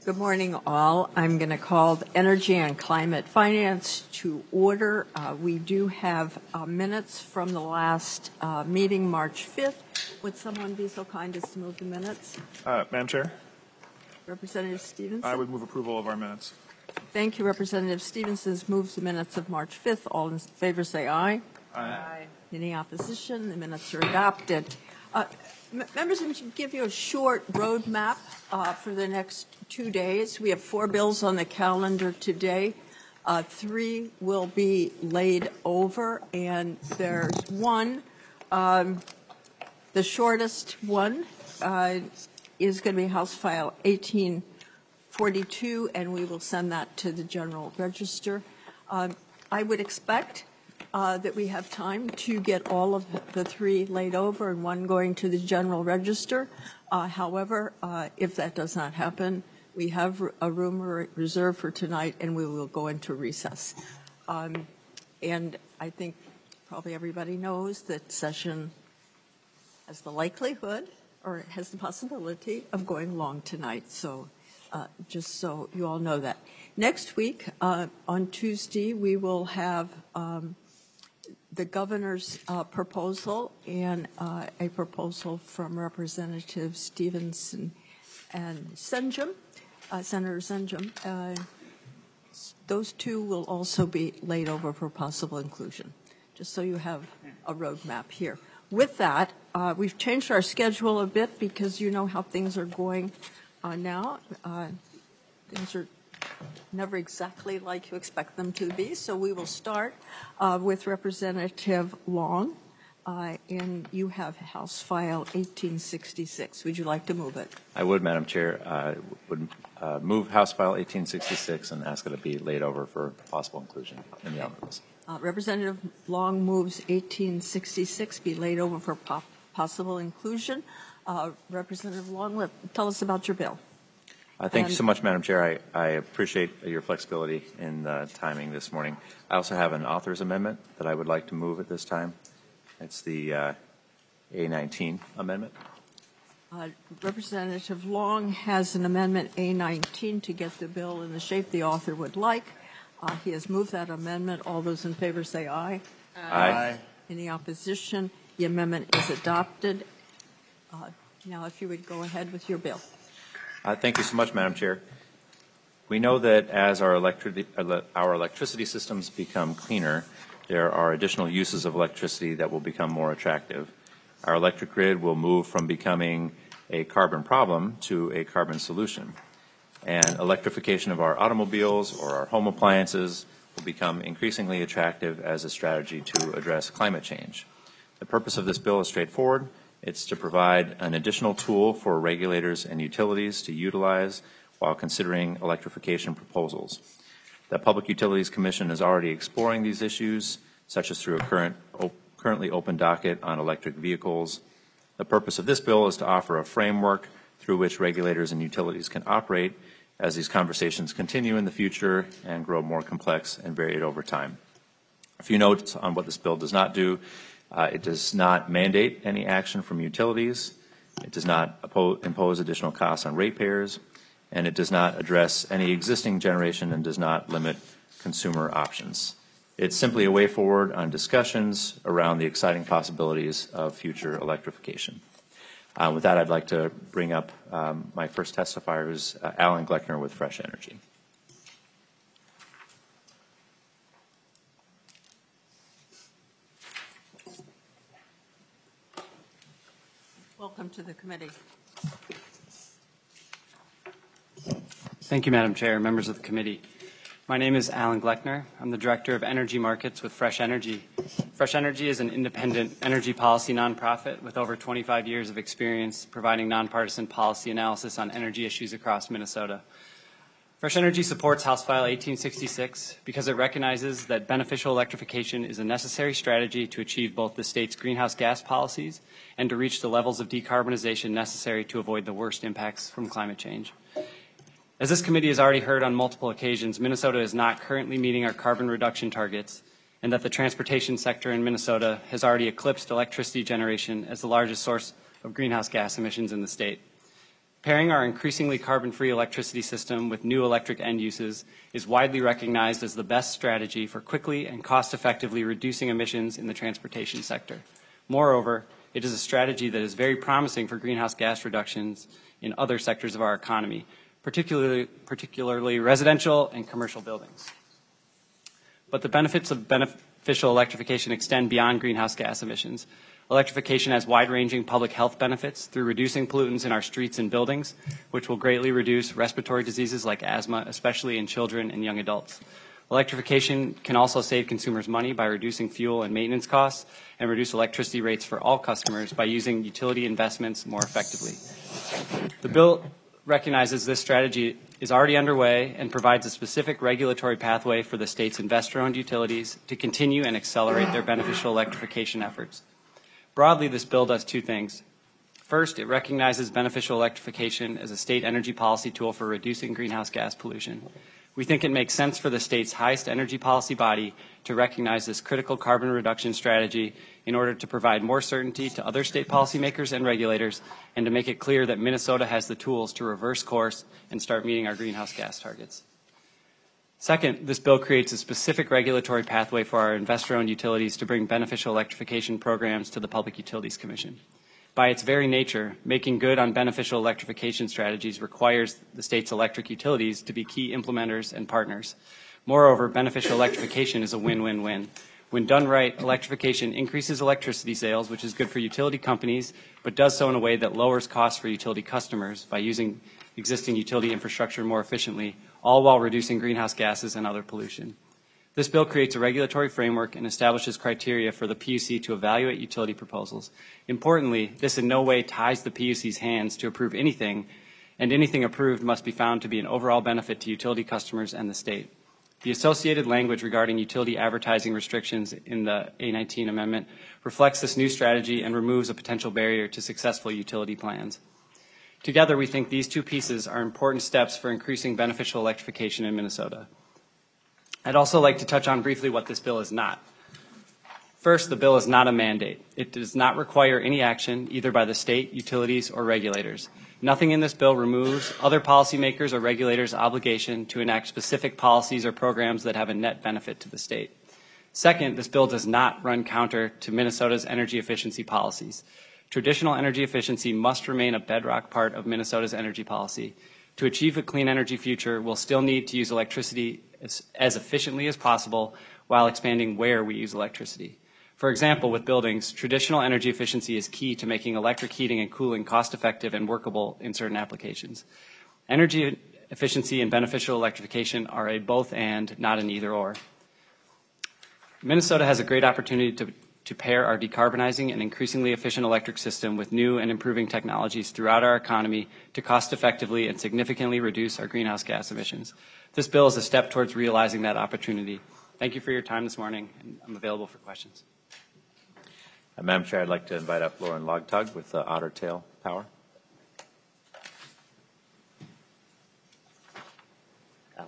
Good morning, all. I'm going to call the Energy and Climate Finance to order. We do have minutes from the last meeting, March 5th. Would someone be so kind as to move the minutes? Madam Chair? Representative Stevenson? I would move approval of our minutes. Thank you. Representative Stevenson moves the minutes of March 5th. All in favor say aye. Aye. Any opposition? The minutes are adopted. Members, I'm going to give you a short roadmap for the next 2 days. We have 4 bills on the calendar today. 3 will be laid over, and there's one. The shortest one is going to be House File 1842, and we will send that to the General Register. I would expect that we have time to get all of the 3 laid over and 1 going to the General Register. However, if that does not happen, we have a room reserved for tonight, and we will go into recess. And I think probably everybody knows that session has the likelihood or has the possibility of going long tonight. So just so you all know that. Next week, on Tuesday, we will have the governor's proposal and a proposal from Representative Stevenson and Senjum, Senator Senjum. Those 2 will also be laid over for possible inclusion, just so you have a roadmap here. With that, we've changed our schedule a bit because you know how things are going now. Things are never exactly like you expect them to be. So we will start with Representative Long, and you have House File 1866. Would you like to move it? I would, Madam Chair. I would move House File 1866 and ask it to be laid over for possible inclusion in the omnibus. Representative Long moves 1866 be laid over for possible inclusion. Representative Long, tell us about your bill. Thank you so much, Madam Chair. I appreciate your flexibility in the timing this morning. I also have an author's amendment that I would like to move at this time. It's the A19 amendment. Representative Long has an amendment A19 to get the bill in the shape the author would like. He has moved that amendment. All those in favor say aye. Aye. Any opposition? The amendment is adopted. Now, if you would go ahead with your bill. Thank you so much, Madam Chair. We know that as our electricity systems become cleaner, there are additional uses of electricity that will become more attractive. Our electric grid will move from becoming a carbon problem to a carbon solution. And electrification of our automobiles or our home appliances will become increasingly attractive as a strategy to address climate change. The purpose of this bill is straightforward. It's to provide an additional tool for regulators and utilities to utilize while considering electrification proposals. The Public Utilities Commission is already exploring these issues, such as through a currently open docket on electric vehicles. The purpose of this bill is to offer a framework through which regulators and utilities can operate as these conversations continue in the future and grow more complex and varied over time. A few notes on what this bill does not do. It does not mandate any action from utilities. It does not impose additional costs on ratepayers, and it does not address any existing generation and does not limit consumer options. It's simply a way forward on discussions around the exciting possibilities of future electrification. With that, I'd like to bring up my first testifier, who's Alan Gleckner with Fresh Energy. Welcome to the committee. Thank you, Madam Chair, members of the committee. My name is Alan Gleckner. I'm the Director of Energy Markets with Fresh Energy. Fresh Energy is an independent energy policy nonprofit with over 25 years of experience providing nonpartisan policy analysis on energy issues across Minnesota. Fresh Energy supports House File 1866 because it recognizes that beneficial electrification is a necessary strategy to achieve both the state's greenhouse gas policies and to reach the levels of decarbonization necessary to avoid the worst impacts from climate change. As this committee has already heard on multiple occasions, Minnesota is not currently meeting our carbon reduction targets, and that the transportation sector in Minnesota has already eclipsed electricity generation as the largest source of greenhouse gas emissions in the state. Pairing our increasingly carbon-free electricity system with new electric end uses is widely recognized as the best strategy for quickly and cost-effectively reducing emissions in the transportation sector. Moreover, it is a strategy that is very promising for greenhouse gas reductions in other sectors of our economy, particularly residential and commercial buildings. But the benefits of beneficial electrification extend beyond greenhouse gas emissions. Electrification has wide-ranging public health benefits through reducing pollutants in our streets and buildings, which will greatly reduce respiratory diseases like asthma, especially in children and young adults. Electrification can also save consumers money by reducing fuel and maintenance costs and reduce electricity rates for all customers by using utility investments more effectively. The bill recognizes this strategy is already underway and provides a specific regulatory pathway for the state's investor-owned utilities to continue and accelerate their beneficial electrification efforts. Broadly, this bill does two things. First, it recognizes beneficial electrification as a state energy policy tool for reducing greenhouse gas pollution. We think it makes sense for the state's highest energy policy body to recognize this critical carbon reduction strategy in order to provide more certainty to other state policymakers and regulators and to make it clear that Minnesota has the tools to reverse course and start meeting our greenhouse gas targets. Second, this bill creates a specific regulatory pathway for our investor-owned utilities to bring beneficial electrification programs to the Public Utilities Commission. By its very nature, making good on beneficial electrification strategies requires the state's electric utilities to be key implementers and partners. Moreover, beneficial electrification is a win-win-win. When done right, electrification increases electricity sales, which is good for utility companies, but does so in a way that lowers costs for utility customers by using existing utility infrastructure more efficiently, all while reducing greenhouse gases and other pollution. This bill creates a regulatory framework and establishes criteria for the PUC to evaluate utility proposals. Importantly, this in no way ties the PUC's hands to approve anything, and anything approved must be found to be an overall benefit to utility customers and the state. The associated language regarding utility advertising restrictions in the A19 amendment reflects this new strategy and removes a potential barrier to successful utility plans. Together, we think these two pieces are important steps for increasing beneficial electrification in Minnesota. I'd also like to touch on briefly what this bill is not. First, the bill is not a mandate. It does not require any action either by the state, utilities, or regulators. Nothing in this bill removes other policymakers or regulators' obligation to enact specific policies or programs that have a net benefit to the state. Second, this bill does not run counter to Minnesota's energy efficiency policies. Traditional energy efficiency must remain a bedrock part of Minnesota's energy policy. To achieve a clean energy future, we'll still need to use electricity as efficiently as possible while expanding where we use electricity. For example, with buildings, traditional energy efficiency is key to making electric heating and cooling cost-effective and workable in certain applications. Energy efficiency and beneficial electrification are a both and, not an either or. Minnesota has a great opportunity to pair our decarbonizing and increasingly efficient electric system with new and improving technologies throughout our economy to cost-effectively and significantly reduce our greenhouse gas emissions. This bill is a step towards realizing that opportunity. Thank you for your time this morning, and I'm available for questions. Madam Chair, I'd like to invite up Lauren Logtug with Otter Tail Power. Alan.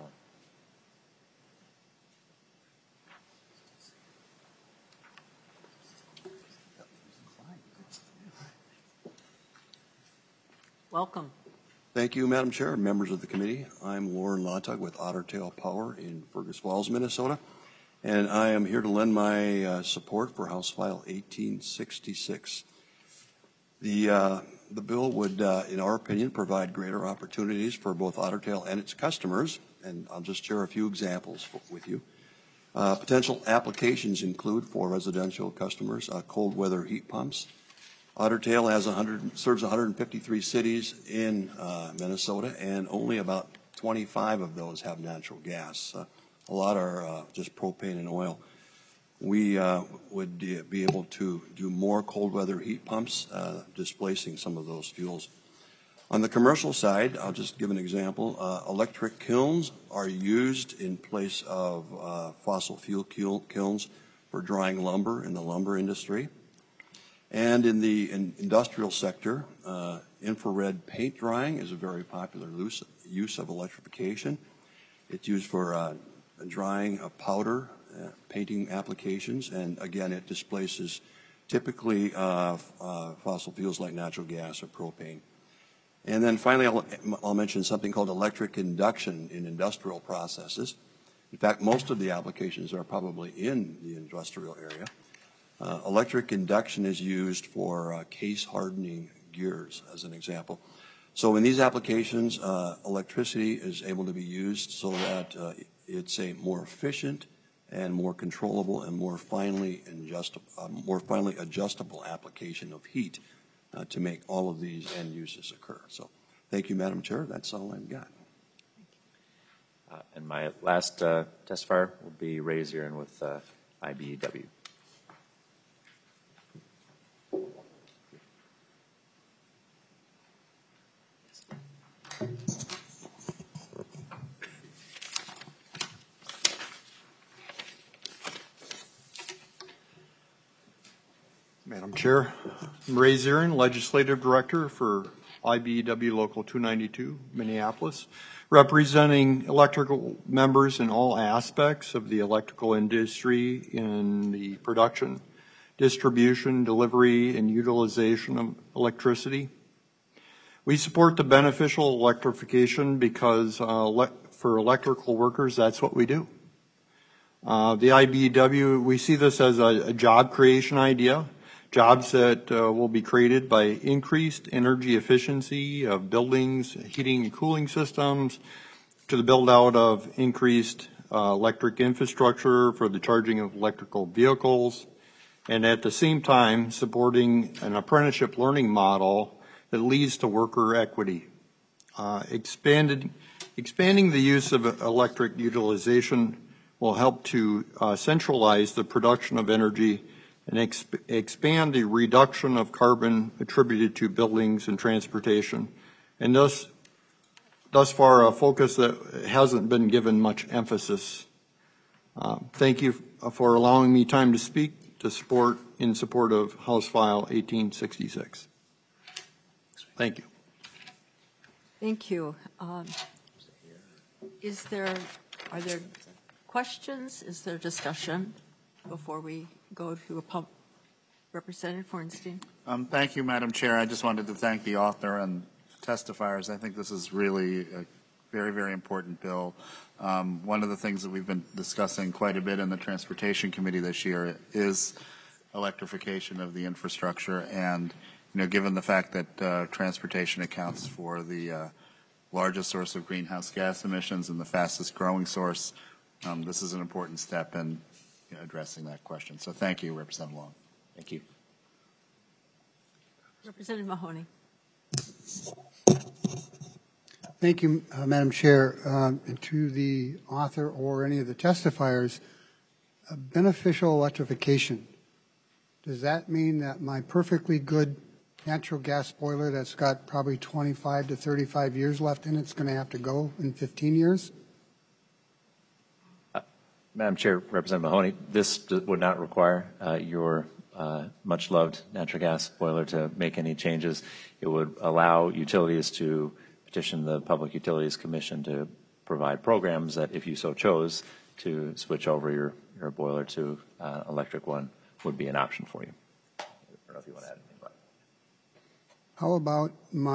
Welcome. Thank you, Madam Chair, members of the committee. I'm Lauren Logtug with Otter Tail Power in Fergus Falls, Minnesota, and I am here to lend my support for House File 1866. The bill would, in our opinion, provide greater opportunities for both Otter Tail and its customers, and I'll just share a few examples with you. Potential applications include for residential customers cold weather heat pumps. Otter Tail serves 153 cities in Minnesota, and only about 25 of those have natural gas. A lot are just propane and oil. We would be able to do more cold weather heat pumps, displacing some of those fuels. On the commercial side, I'll just give an example. Electric kilns are used in place of fossil fuel kilns for drying lumber in the lumber industry. And in the industrial sector, infrared paint drying is a very popular use of electrification. It's used for drying of powder, painting applications, and again, it displaces typically fossil fuels like natural gas or propane. And then finally, I'll mention something called electric induction in industrial processes. In fact, most of the applications are probably in the industrial area. Electric induction is used for case hardening gears, as an example. So in these applications, electricity is able to be used so that it's a more efficient and more controllable and more finely adjustable application of heat to make all of these end uses occur. So thank you, Madam Chair. That's all I've got. And my last testifier will be Ray Zirin with IBEW. Madam Chair, I'm Ray Zirin, Legislative Director for IBEW Local 292, Minneapolis, representing electrical members in all aspects of the electrical industry in the production, distribution, delivery, and utilization of electricity. We support the beneficial electrification because for electrical workers, that's what we do. The IBEW, we see this as a job creation idea. Jobs that will be created by increased energy efficiency of buildings, heating and cooling systems, to the build out of increased electric infrastructure for the charging of electrical vehicles, and at the same time supporting an apprenticeship learning model that leads to worker equity. Expanding the use of electric utilization will help to centralize the production of energy and expand the reduction of carbon attributed to buildings and transportation, and thus far a focus that hasn't been given much emphasis. Thank you for allowing me time to speak in support of House File 1866. Thank you. Thank you. Are there questions? Is there discussion before we go to Representative Hornstein? Thank you, Madam Chair. I just wanted to thank the author and testifiers. I think this is really a very, very important bill. One of the things that we've been discussing quite a bit in the Transportation Committee this year is electrification of the infrastructure, and given the fact that transportation accounts for the largest source of greenhouse gas emissions and the fastest growing source, this is an important step in addressing that question. So thank you, Representative Long. Thank you. Representative Mahoney. Thank you, Madam Chair. To the author or any of the testifiers, beneficial electrification. Does that mean that my perfectly good natural gas boiler that's got probably 25 to 35 years left in it's going to have to go in 15 years? Madam Chair, Representative Mahoney, this would not require your much-loved natural gas boiler to make any changes. It would allow utilities to petition the Public Utilities Commission to provide programs that, if you so chose, to switch over your boiler to electric one would be an option for you. I don't know if you want to add anything about it. How about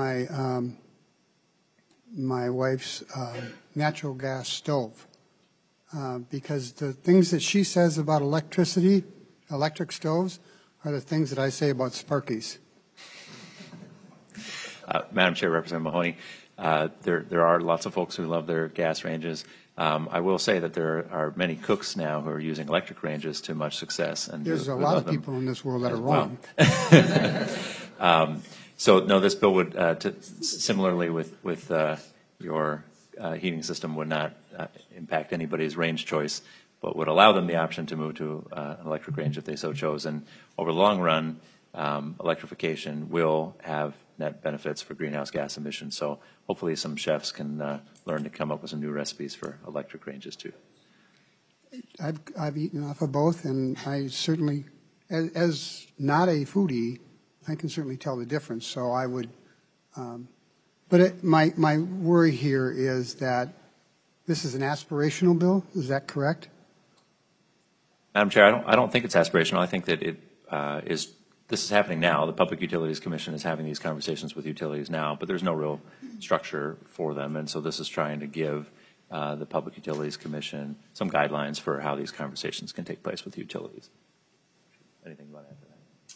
my wife's natural gas stove? Because the things that she says about electric stoves, are the things that I say about Sparkies. Madam Chair, Representative Mahoney, there are lots of folks who love their gas ranges. I will say that there are many cooks now who are using electric ranges to much success. And there's a lot of people in this world that are wrong. So no, this bill would, similarly with your heating system, would not impact anybody's range choice, but would allow them the option to move to an electric range if they so chose. And over the long run, electrification will have net benefits for greenhouse gas emissions. So hopefully some chefs can learn to come up with some new recipes for electric ranges too. I've eaten off of both, and I certainly, as not a foodie, I can certainly tell the difference. So I would, my worry here is that this is an aspirational bill. Is that correct? Madam Chair, I don't think it's aspirational. I think that it is this is happening now. The Public Utilities Commission is having these conversations with utilities now, but there's no real structure for them. And so this is trying to give the Public Utilities Commission some guidelines for how these conversations can take place with utilities. Anything you want to add to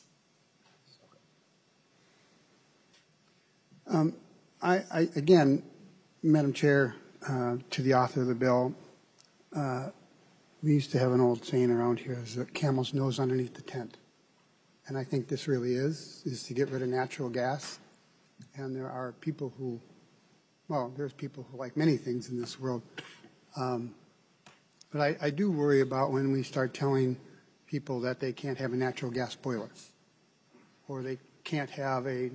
that? Again, Madam Chair, to the author of the bill, we used to have an old saying around here, is that camel's nose underneath the tent. And I think this really is to get rid of natural gas. And there are people who, well, there's people who like many things in this world. But I do worry about when we start telling people that they can't have a natural gas boiler, or they can't have a,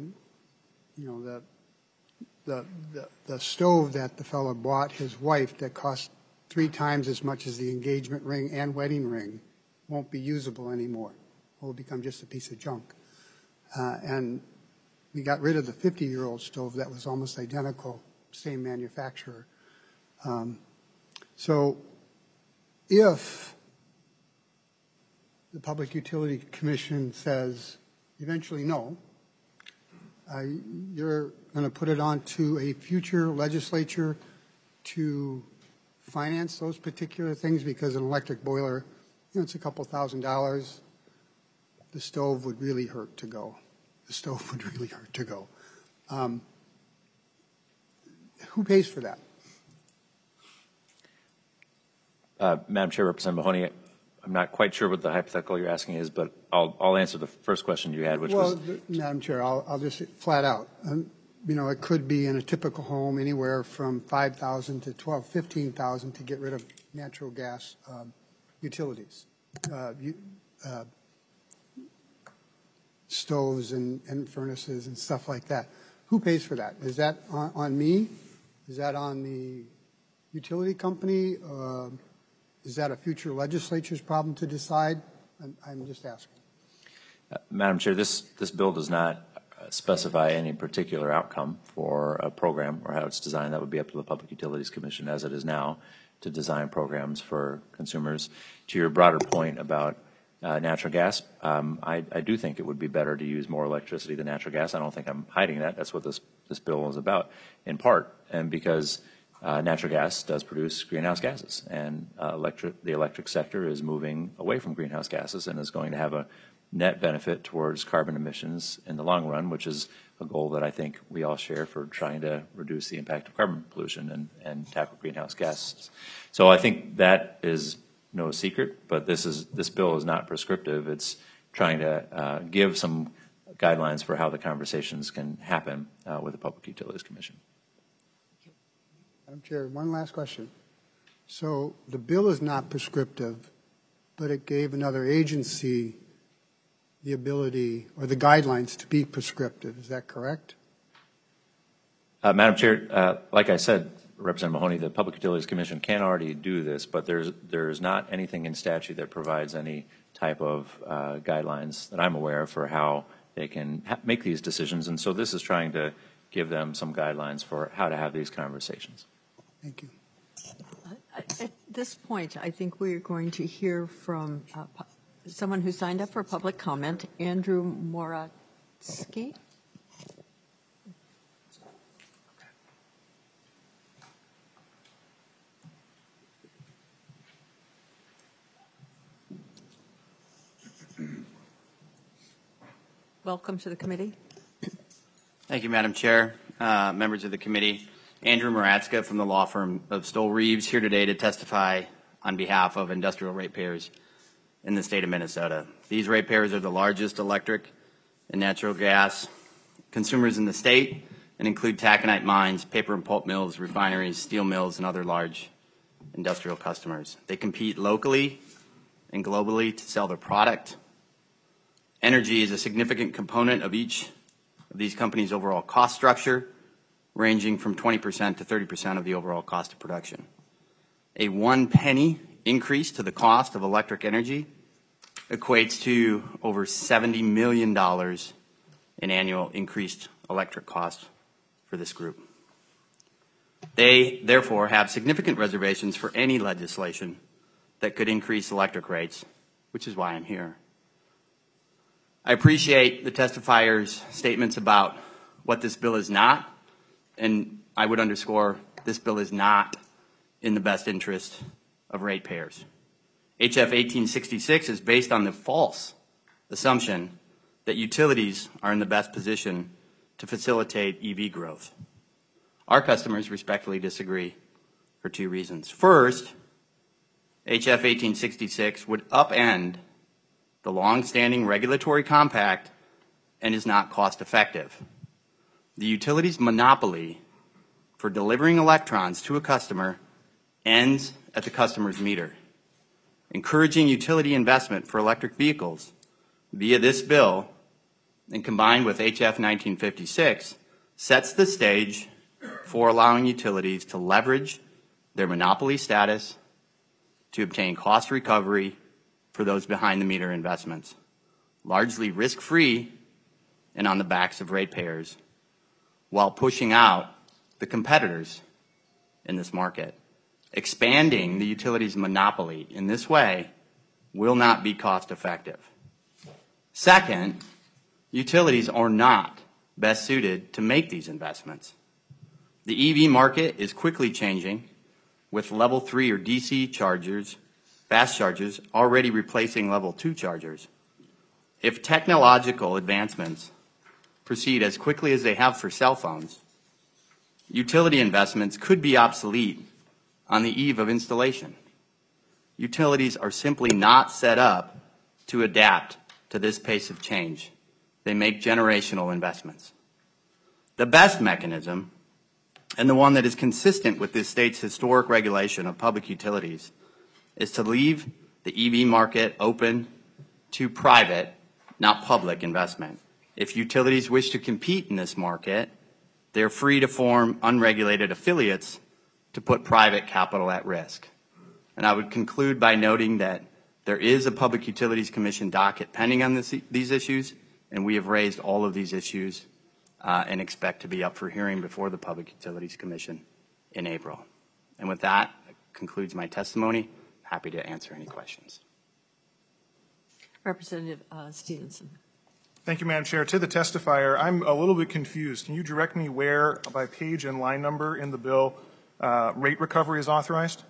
the stove that the fellow bought his wife that cost 3 times as much as the engagement ring and wedding ring won't be usable anymore. It will become just a piece of junk. And we got rid of the 50-year-old stove that was almost identical, same manufacturer. So if the Public Utility Commission says eventually no, you're going to put it on to a future legislature to finance those particular things, because an electric boiler, it's a couple $1,000s. The stove would really hurt to go. The stove would really hurt to go. Who pays for that? Madam Chair, Representative Mahoney, I'm not quite sure what the hypothetical you're asking is, but I'll answer the first question you had, which was... Madam Chair, I'll just flat out. It could be in a typical home anywhere from $5,000 to $12,000, $15,000 to get rid of natural gas utilities, stoves and furnaces and stuff like that. Who pays for that? Is that on me? Is that on the utility company? Is that a future legislature's problem to decide? I'm just asking. Madam Chair, this bill does not specify any particular outcome for a program or how it's designed. That would be up to the Public Utilities Commission, as it is now, to design programs for consumers. To your broader point about natural gas, I do think it would be better to use more electricity than natural gas. I don't think I'm hiding that. That's what this bill is about, in part, and because natural gas does produce greenhouse gases, and the electric sector is moving away from greenhouse gases and is going to have a net benefit towards carbon emissions in the long run, which is a goal that I think we all share for trying to reduce the impact of carbon pollution and tackle greenhouse gases. So I think that is no secret, but this bill is not prescriptive. It's trying to give some guidelines for how the conversations can happen with the Public Utilities Commission. Madam Chair, one last question. So the bill is not prescriptive, but it gave another agency the ability or the guidelines to be prescriptive. Is that correct? Madam Chair, like I said, Representative Mahoney, the Public Utilities Commission can already do this, but there's not anything in statute that provides any type of guidelines that I'm aware of for how they can make these decisions. And so this is trying to give them some guidelines for how to have these conversations. Thank you. At this point, I think we're going to hear from someone who signed up for public comment, Andrew Moratsky. Welcome to the committee. Thank you, Madam Chair, members of the committee. Andrew Moratzka from the law firm of Stoll Reeves here today to testify on behalf of industrial ratepayers in the state of Minnesota. These ratepayers are the largest electric and natural gas consumers in the state and include taconite mines, paper and pulp mills, refineries, steel mills, and other large industrial customers. They compete locally and globally to sell their product. Energy is a significant component of each of these companies' overall cost structure, ranging from 20% to 30% of the overall cost of production. A 1 penny increase to the cost of electric energy equates to over $70 million in annual increased electric costs for this group. They, therefore, have significant reservations for any legislation that could increase electric rates, which is why I'm here. I appreciate the testifiers' statements about what this bill is not, and I would underscore this bill is not in the best interest of ratepayers. HF 1866 is based on the false assumption that utilities are in the best position to facilitate EV growth. Our customers respectfully disagree for two reasons. First, HF 1866 would upend the long-standing regulatory compact and is not cost-effective. The utility's monopoly for delivering electrons to a customer ends at the customer's meter. Encouraging utility investment for electric vehicles via this bill and combined with HF 1956 sets the stage for allowing utilities to leverage their monopoly status to obtain cost recovery for those behind-the-meter investments, largely risk-free and on the backs of ratepayers, while pushing out the competitors in this market. Expanding the utility's monopoly in this way will not be cost-effective. Second, utilities are not best suited to make these investments. The EV market is quickly changing, with level 3 or DC chargers, fast chargers, already replacing level 2 chargers. If technological advancements proceed as quickly as they have for cell phones, utility investments could be obsolete on the eve of installation. Utilities are simply not set up to adapt to this pace of change. They make generational investments. The best mechanism, and the one that is consistent with this state's historic regulation of public utilities, is to leave the EV market open to private, not public investment. If utilities wish to compete in this market, they're free to form unregulated affiliates to put private capital at risk. And I would conclude by noting that there is a Public Utilities Commission docket pending on these issues, and we have raised all of these issues and expect to be up for hearing before the Public Utilities Commission in April. And with that concludes my testimony. Happy to answer any questions. Representative Stevenson. Thank you, Madam Chair. To the testifier, I'm a little bit confused. Can you direct me where, by page and line number in the bill, rate recovery is authorized?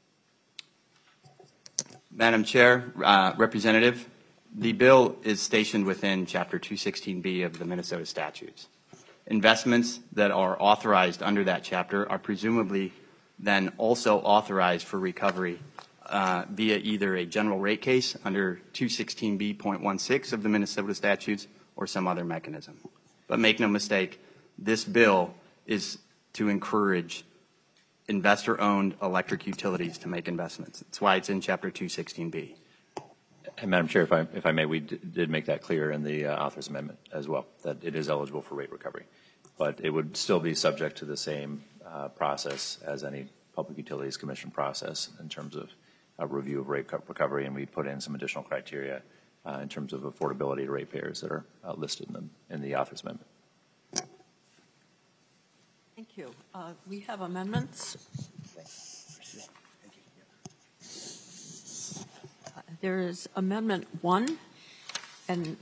Madam Chair, Representative, the bill is stationed within Chapter 216B of the Minnesota statutes. Investments that are authorized under that chapter are presumably then also authorized for recovery via either a general rate case under 216B.16 of the Minnesota statutes or some other mechanism. But make no mistake, this bill is to encourage investor-owned electric utilities to make investments. That's why it's in Chapter 216B. And Madam Chair, if I may, we did make that clear in the author's amendment as well, that it is eligible for rate recovery. But it would still be subject to the same process as any Public Utilities Commission process in terms of a review of rate recovery, and we put in some additional criteria in terms of affordability to ratepayers that are listed in the author's amendment. Thank you. We have amendments. There is Amendment 1, and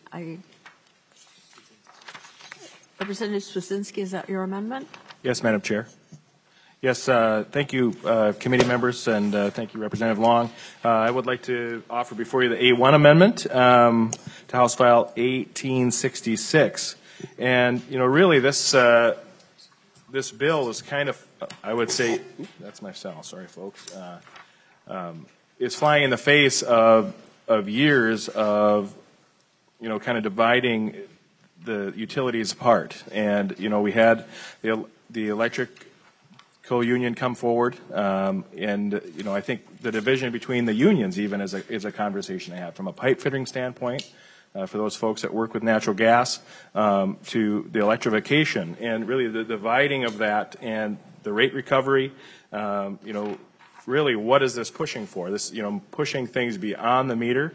Representative Swedzinski, is that your amendment? Yes, Madam Chair. Yes, thank you, committee members, and thank you, Representative Long. I would like to offer before you the A1 amendment to House File 1866. And, you know, really this this bill is kind of, I would say, that's my cell, sorry, folks, is flying in the face of years of, you know, kind of dividing the utilities apart. And, you know, we had the electric co-union come forward, and, you know, I think the division between the unions even is a conversation to have from a pipe fitting standpoint, for those folks that work with natural gas, to the electrification, and really the dividing of that and the rate recovery, you know, really what is this pushing for? This, you know, pushing things beyond the meter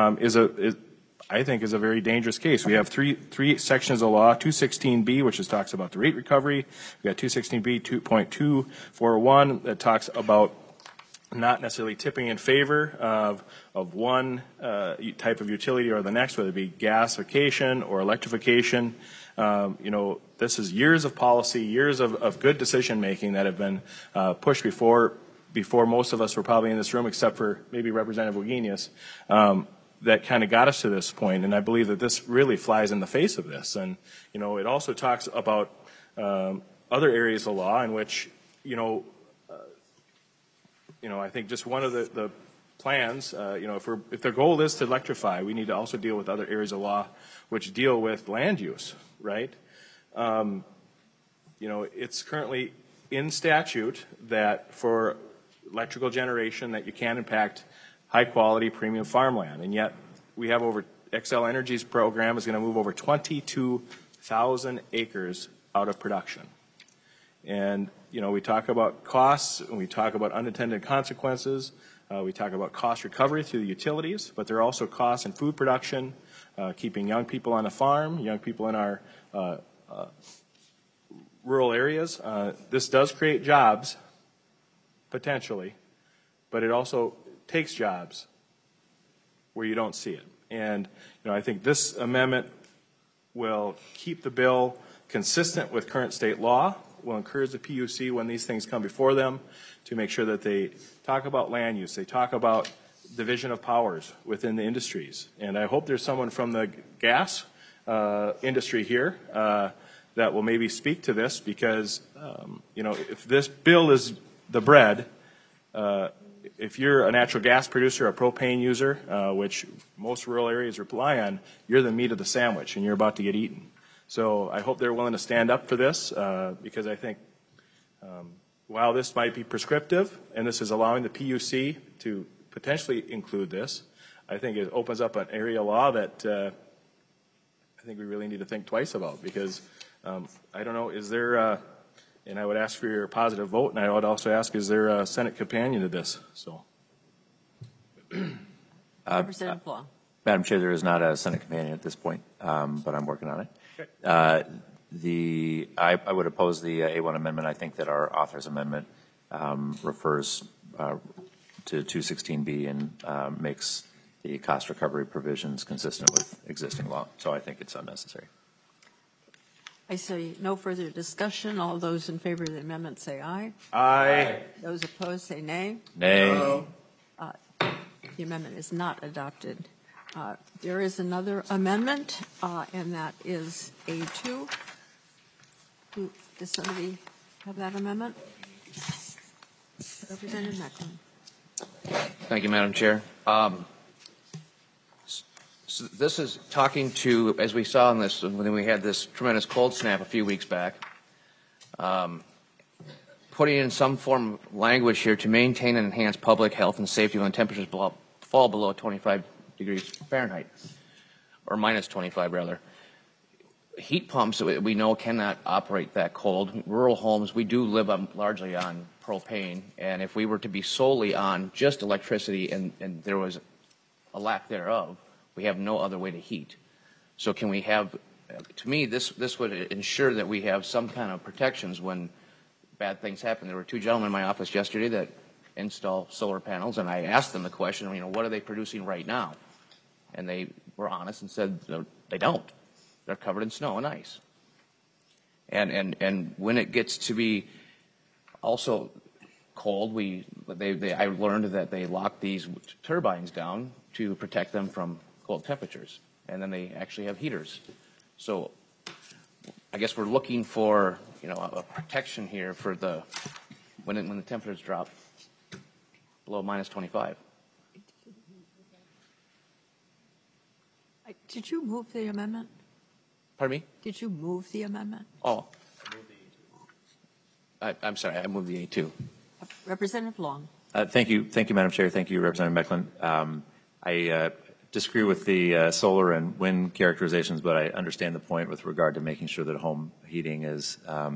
I think is a very dangerous case. We have three sections of law, 216B, which talks about the rate recovery. We've got 216B 2.241 that talks about not necessarily tipping in favor of one type of utility or the next, whether it be gasification or electrification. This is years of policy, years of good decision making that have been pushed before most of us were probably in this room, except for maybe Representative Wagenius, that kind of got us to this point. And I believe that this really flies in the face of this. And it also talks about other areas of law in which I think just one of the plans, if the goal is to electrify, we need to also deal with other areas of law which deal with land use, right? It's currently in statute that for electrical generation that you can impact high quality premium farmland, and yet we have Xcel Energy's program is going to move over 22,000 acres out of production. And we talk about costs, and we talk about unintended consequences. We talk about cost recovery through the utilities, but there are also costs in food production, keeping young people on the farm, young people in our rural areas. This does create jobs, potentially, but it also takes jobs where you don't see it. And I think this amendment will keep the bill consistent with current state law, will encourage the PUC when these things come before them to make sure that they talk about land use, they talk about division of powers within the industries. And I hope there's someone from the gas industry here that will maybe speak to this, because if this bill is the bread, if you're a natural gas producer, a propane user, which most rural areas rely on, you're the meat of the sandwich and you're about to get eaten. So I hope they're willing to stand up for this, because I think while this might be prescriptive and this is allowing the PUC to potentially include this, I think it opens up an area of law that I think we really need to think twice about, because I don't know, is there, and I would ask for your positive vote, and I would also ask, is there a Senate companion to this? So, Representative Long. Madam Chair, there is not a Senate companion at this point, but I'm working on it. Okay. I would oppose the A1 amendment. I think that our author's amendment refers to 216B and makes the cost recovery provisions consistent with existing law. So I think it's unnecessary. I see no further discussion. All those in favor of the amendment say aye. Aye. Those opposed say nay. Nay. The amendment is not adopted. There is another amendment, and that is A2. Does somebody have that amendment? Representative Mecklen. Thank you, Madam Chair. So this is talking to, as we saw in this, when we had this tremendous cold snap a few weeks back, putting in some form of language here to maintain and enhance public health and safety when temperatures fall below 25 degrees Fahrenheit, or minus 25 rather. Heat pumps, we know, cannot operate that cold. Rural homes, we do live largely on propane, and if we were to be solely on just electricity and there was a lack thereof, we have no other way to heat. So can we have, to me, this would ensure that we have some kind of protections when bad things happen. There were two gentlemen in my office yesterday that install solar panels, and I asked them the question, what are they producing right now? And they were honest and said, no, they don't. They're covered in snow and ice. And when it gets to be also cold, I learned that they lock these turbines down to protect them from cold temperatures, and then they actually have heaters. So I guess we're looking for a protection here for when the temperatures drop below minus 25. Did you move the amendment? Pardon me? Did you move the amendment? Oh. I'm sorry, I moved the A2. Representative Long. Thank you, Madam Chair. Thank you, Representative Mecklen. I disagree with the solar and wind characterizations, but I understand the point with regard to making sure that home heating is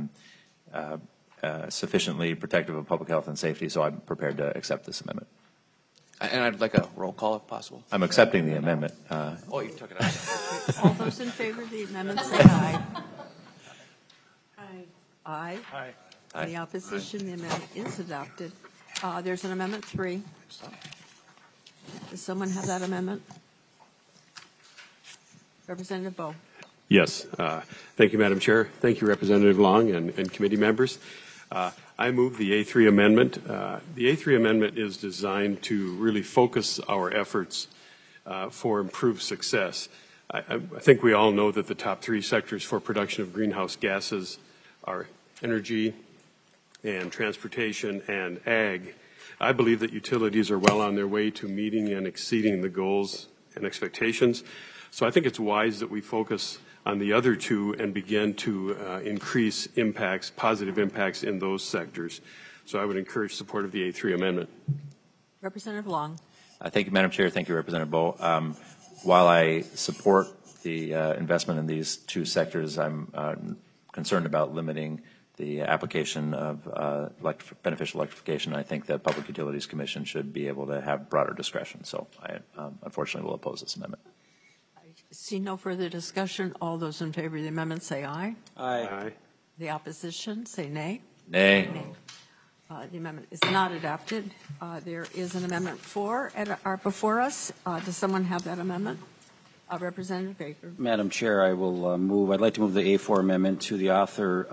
sufficiently protective of public health and safety, so I'm prepared to accept this amendment. And I'd like a roll call if possible. I'm accepting the amendment. Oh, you took it out. All those in favor of the amendment say aye. Aye. Aye. Aye. Any opposition? The amendment is adopted. There's an Amendment 3. Does someone have that amendment? Representative Bowe. Yes. Thank you, Madam Chair. Thank you, Representative Long and committee members. I move the A3 amendment. The A3 amendment is designed to really focus our efforts for improved success. I think we all know that the top three sectors for production of greenhouse gases are energy and transportation and ag. I believe that utilities are well on their way to meeting and exceeding the goals and expectations. So I think it's wise that we focus on the other two and begin to increase impacts, positive impacts in those sectors. So I would encourage support of the A3 amendment. Representative Long. Thank you, Madam Chair. Thank you, Representative Bowe. While I support the investment in these two sectors, I'm concerned about limiting the application of beneficial electrification. I think that Public Utilities Commission should be able to have broader discretion. So I unfortunately will oppose this amendment. I see no further discussion. All those in favor of the amendment say aye. Aye. Aye. The opposition say nay. Nay. The amendment is not adopted. There is an Amendment 4 before us. Does someone have that amendment? Representative Baker. Madam Chair, I will move. I'd like to move the A4 amendment to the author.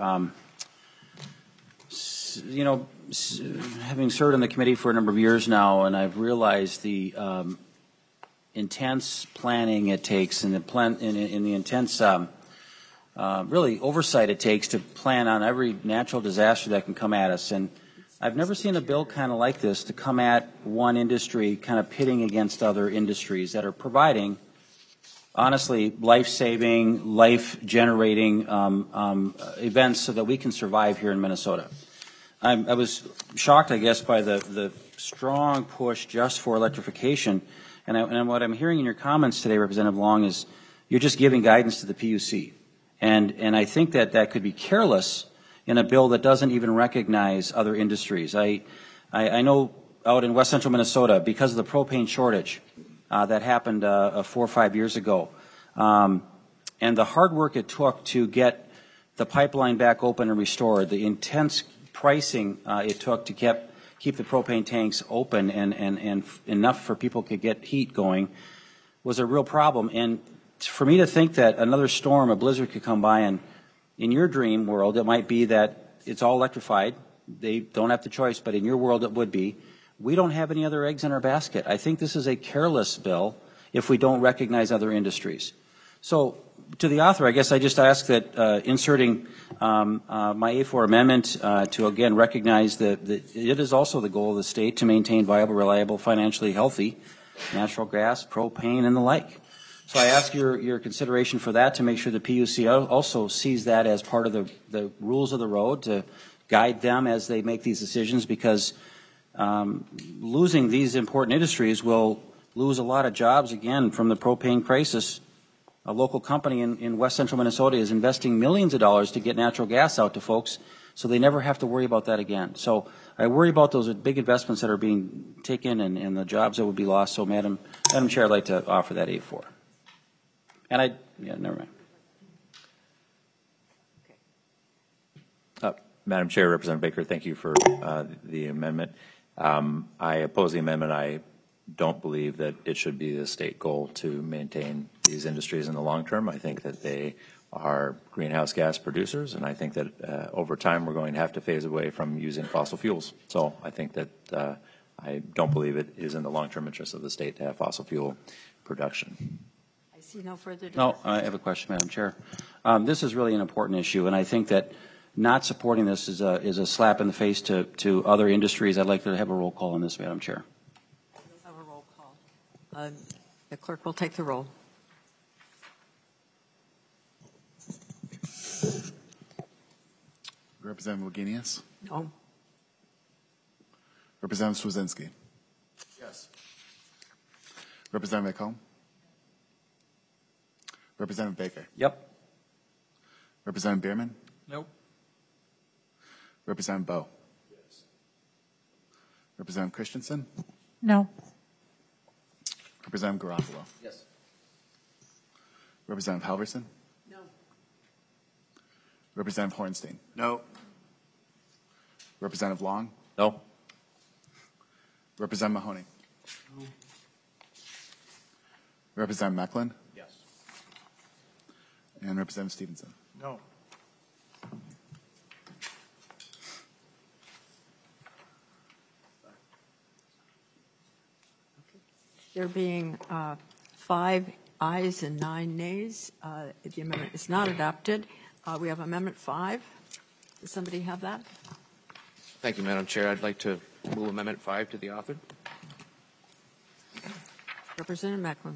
You know, having served on the committee for a number of years now, and I've realized the intense planning it takes and the intense really oversight it takes to plan on every natural disaster that can come at us. And I've never seen a bill kind of like this to come at one industry kind of pitting against other industries that are providing, honestly, life-saving, life-generating events so that we can survive here in Minnesota. I was shocked, I guess, by the strong push just for electrification. And what I'm hearing in your comments today, Representative Long, is you're just giving guidance to the PUC. And I think that could be careless in a bill that doesn't even recognize other industries. I know out in west central Minnesota, because of the propane shortage that happened 4 or 5 years ago, and the hard work it took to get the pipeline back open and restored, the intense pricing it took to keep the propane tanks open and enough for people to get heat going was a real problem. And for me to think that another storm, a blizzard, could come by, and in your dream world, it might be that it's all electrified. They don't have the choice, but in your world, it would be. We don't have any other eggs in our basket. I think this is a careless bill if we don't recognize other industries. So to the author, I guess I just ask that inserting my A4 amendment to, again, recognize that it is also the goal of the state to maintain viable, reliable, financially healthy natural gas, propane, and the like. So I ask your consideration for that to make sure the PUC also sees that as part of the rules of the road to guide them as they make these decisions, because losing these important industries will lose a lot of jobs, again, from the propane crisis. A local company in west central Minnesota is investing millions of dollars to get natural gas out to folks so they never have to worry about that again. So I worry about those big investments that are being taken and the jobs that would be lost. So, Madam Chair, I'd like to offer that A4. And never mind. Madam Chair, Representative Baker, thank you for the amendment. I oppose the amendment. I don't believe that it should be the state goal to maintain these industries in the long term. I think that they are greenhouse gas producers, and I think that over time we're going to have to phase away from using fossil fuels. So I think that I don't believe it is in the long-term interest of the state to have fossil fuel production. I see no further discussion. No, I have a question, Madam Chair. This is really an important issue, and I think that not supporting this is a slap in the face to other industries. I'd like to have a roll call on this, Madam Chair. We'll have a roll call. The clerk will take the roll. Representative Wagenius? No. Representative Swedzinski? Yes. Representative McComb? Representative Baker? Yep. Representative Bierman? Nope. Representative Bowe? Yes. Representative Christensen? No. Representative Garofalo? Yes. Representative Halverson? No. Representative Hornstein? No. Representative Long? No. Representative Mahoney. No. Representative Mecklen. Yes. And Representative Stevenson. No. There being 5 ayes and 9 nays, the amendment is not adopted. We have Amendment 5. Does somebody have that? Thank you, Madam Chair. I'd like to move Amendment 5 to the author. Representative Mecklen.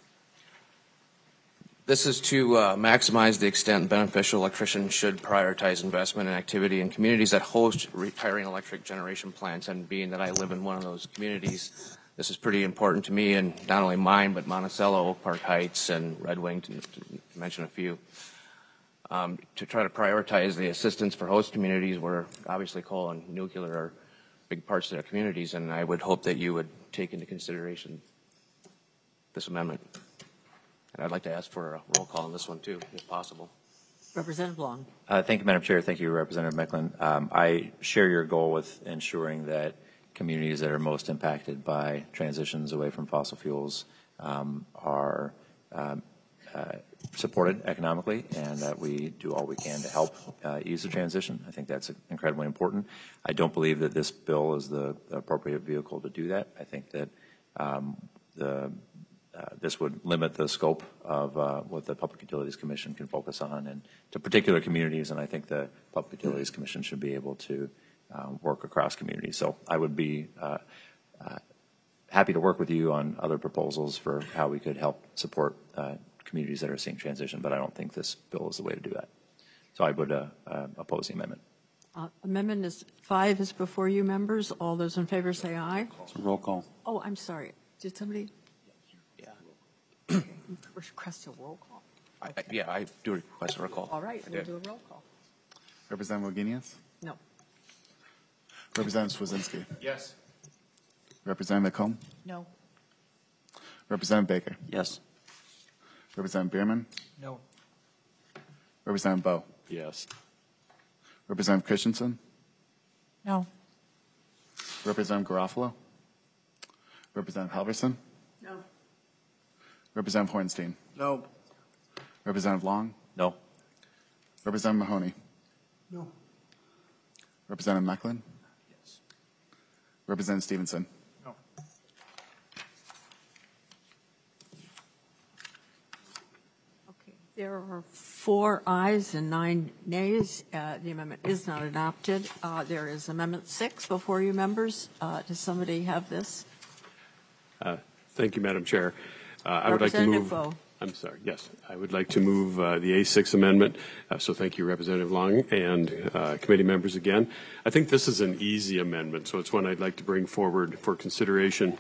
This is to maximize the extent beneficial electricians should prioritize investment and activity in communities that host retiring electric generation plants. And being that I live in one of those communities, this is pretty important to me, and not only mine, but Monticello, Park Heights, and Red Wing, to mention a few. To try to prioritize the assistance for host communities where obviously coal and nuclear are big parts of their communities, and I would hope that you would take into consideration this amendment. And I'd like to ask for a roll call on this one too, if possible. Representative Long. Thank you, Madam Chair. Thank you, Representative Mecklen. I share your goal with ensuring that communities that are most impacted by transitions away from fossil fuels are supported economically, and that we do all we can to help ease the transition. I think that's incredibly important. I don't believe that this bill is the appropriate vehicle to do that. I think that this would limit the scope of what the Public Utilities Commission can focus on and to particular communities, and I think the Public Utilities Commission should be able to work across communities. So I would be happy to work with you on other proposals for how we could help support communities that are seeing transition, but I don't think this bill is the way to do that. So I would oppose the amendment. Amendment 5 is before you, members. All those in favor say aye. Roll call. Oh, I'm sorry. Did somebody? Yeah. Request a roll call? Yeah, I do request a roll call. All right, we'll do a roll call. Representative Wagenius. No. Representative Swazinski. Yes. Representative McComb. No. Representative Baker. Yes. Representative Bierman. No. Representative Bowe. Yes. Representative Christensen. No. Representative Garofalo. Representative Halverson. No. Representative Hornstein. No. Representative Long. No. Representative Mahoney. No. Representative Mecklen. Yes. Representative Stevenson. No. Okay. There are 4 ayes and 9 nays. The amendment is not adopted. There is Amendment 6 before you, members. Does somebody have this? Thank you, Madam Chair. I would like to Representative move. Bowe. I'm sorry. Yes, I would like to move the A6 amendment. So thank you, Representative Long, and committee members again. I think this is an easy amendment, so it's one I'd like to bring forward for consideration.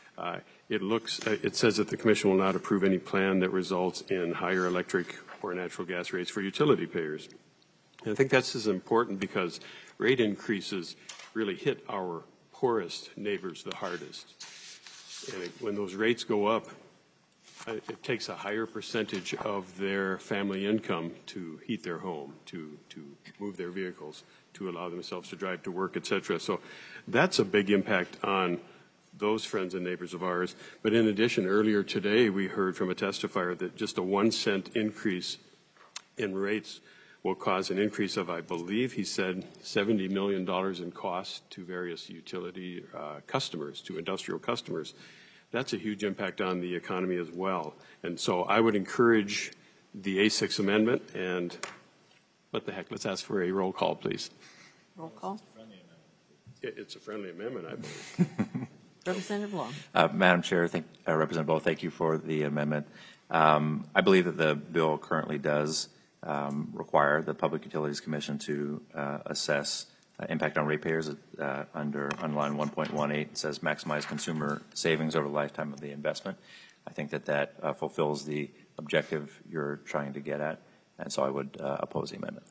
It says that the Commission will not approve any plan that results in higher electric or natural gas rates for utility payers. And I think that's as important because rate increases really hit our poorest neighbors the hardest. And when those rates go up, it takes a higher percentage of their family income to heat their home, to move their vehicles, to allow themselves to drive to work, et cetera. So that's a big impact on those friends and neighbors of ours. But in addition, earlier today, we heard from a testifier that just a 1 cent increase in rates will cause an increase of, I believe he said, $70 million in costs to various utility customers, to industrial customers. That's a huge impact on the economy as well. And so I would encourage the A6 amendment, and what the heck, let's ask for a roll call, please. Roll call. It's a friendly amendment, I believe. Representative Long. Madam Chair, Representative Bowe, thank you for the amendment. I believe that the bill currently does require the Public Utilities Commission to assess impact on ratepayers on line 1.18. It says maximize consumer savings over the lifetime of the investment. I think that fulfills the objective you're trying to get at, and so I would oppose the amendment.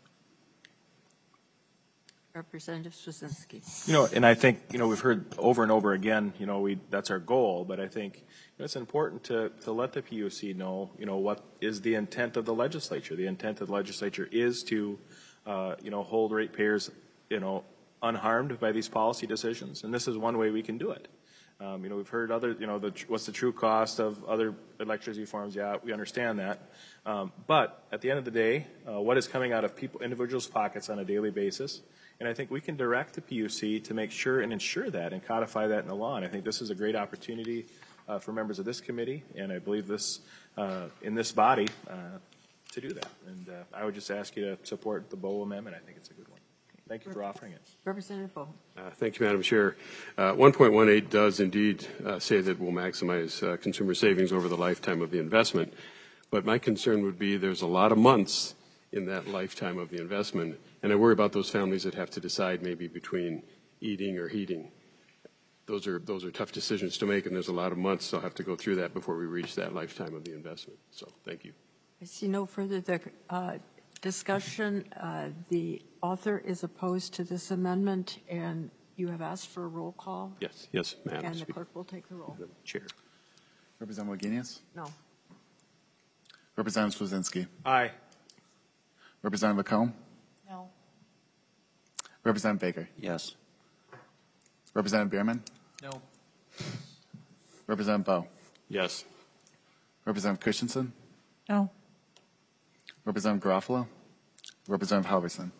Representative Swazinski. And I think, we've heard over and over again, that's our goal, but I think it's important to let the PUC know, what is the intent of the legislature. The intent of the legislature is to, hold ratepayers, unharmed by these policy decisions, and this is one way we can do it. We've heard other, what's the true cost of other electricity forms? Yeah, we understand that. But at the end of the day, what is coming out of individuals' pockets on a daily basis? And I think we can direct the PUC to make sure and ensure that and codify that in the law. And I think this is a great opportunity for members of this committee, and I believe this in this body to do that. And I would just ask you to support the Bowe amendment. I think it's a good one. Thank you for offering it. Representative Bowe. Thank you, Madam Chair. 1.18 does indeed say that we'll maximize consumer savings over the lifetime of the investment. But my concern would be there's a lot of months in that lifetime of the investment, and I worry about those families that have to decide maybe between eating or heating. Those are tough decisions to make, and there's a lot of months they'll have to go through that before we reach that lifetime of the investment. So thank you. I see no further discussion. The author is opposed to this amendment, and you have asked for a roll call. Yes, Madam And the Speaker. clerk will take the roll. Madam Chair. Representative Wagenius? No. Representative Swazinski? Aye. Representative Lacombe? No. Representative Baker? Yes. Representative Bierman? No. Representative Bowe? Yes. Representative Christensen? No. Representative Garofalo? Representative Halverson?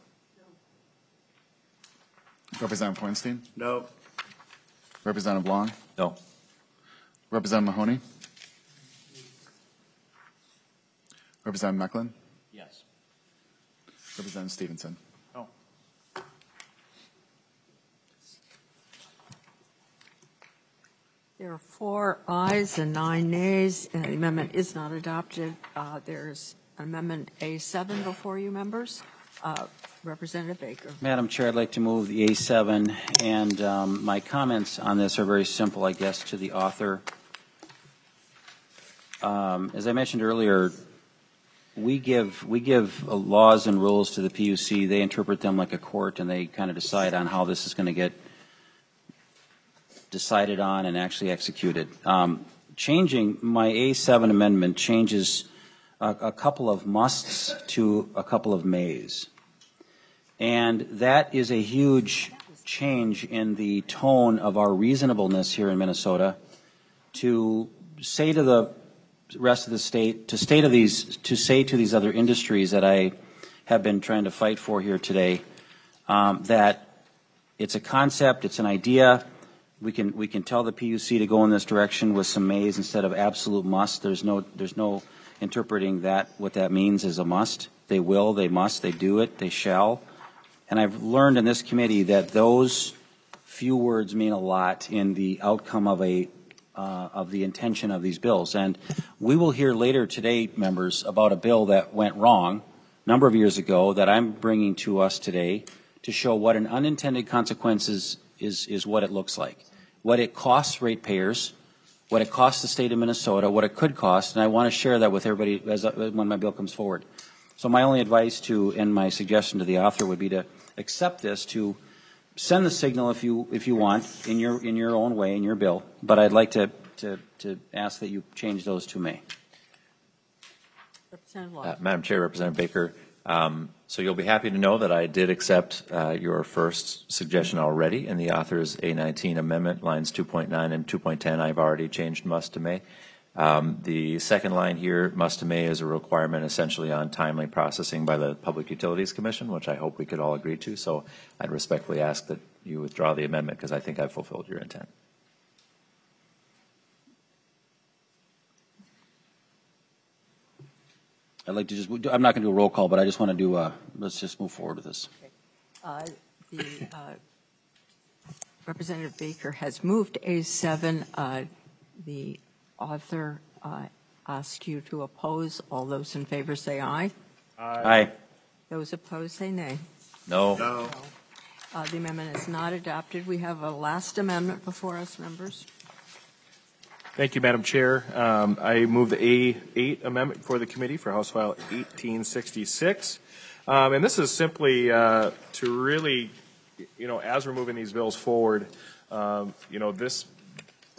Representative Weinstein? No. Representative Long? No. Representative Mahoney? Representative Mecklin? Yes. Representative Stevenson? No. There are 4 ayes and 9 nays, and the amendment is not adopted. There's Amendment A7 before you, members. Representative Baker. Madam Chair, I'd like to move the A7, and my comments on this are very simple, I guess, to the author. As I mentioned earlier, we give laws and rules to the PUC. They interpret them like a court, and they kind of decide on how this is going to get decided on and actually executed. Changing my A7 amendment changes a couple of musts to a couple of mays. And that is a huge change in the tone of our reasonableness here in Minnesota to say to the rest of the state, to say to these other industries that I have been trying to fight for here today, that it's a concept, it's an idea. We can tell the PUC to go in this direction with some mays instead of absolute must. There's no interpreting that. What that means is a must. They will, they must, they do it, they shall. And I've learned in this committee that those few words mean a lot in the outcome of the intention of these bills. And we will hear later today, members, about a bill that went wrong a number of years ago that I'm bringing to us today to show what an unintended consequences is what it looks like, what it costs ratepayers, what it costs the state of Minnesota, what it could cost, and I want to share that with everybody when my bill comes forward. So my only advice and my suggestion to the author would be to accept this, to send the signal if you want in your own way in your bill, but I'd like to ask that you change those to may. Representative Long. Madam Chair, Representative Baker, so you'll be happy to know that I did accept your first suggestion already in the author's A19 amendment, lines 2.9 and 2.10. I've already changed must to may. The second line here, must to may, is a requirement essentially on timely processing by the Public Utilities Commission, which I hope we could all agree to. So I'd respectfully ask that you withdraw the amendment because I think I've fulfilled your intent. I'd like to I'm not going to do a roll call, but I just want to do let's just move forward with this. Representative Baker has moved A7. The author asks you to oppose. All those in favor say aye. Aye. Those opposed say nay. No. The amendment is not adopted. We have a last amendment before us, members. Thank you, Madam Chair. I move the A8 amendment for the committee for House File 1866. And this is simply to really, as we're moving these bills forward, this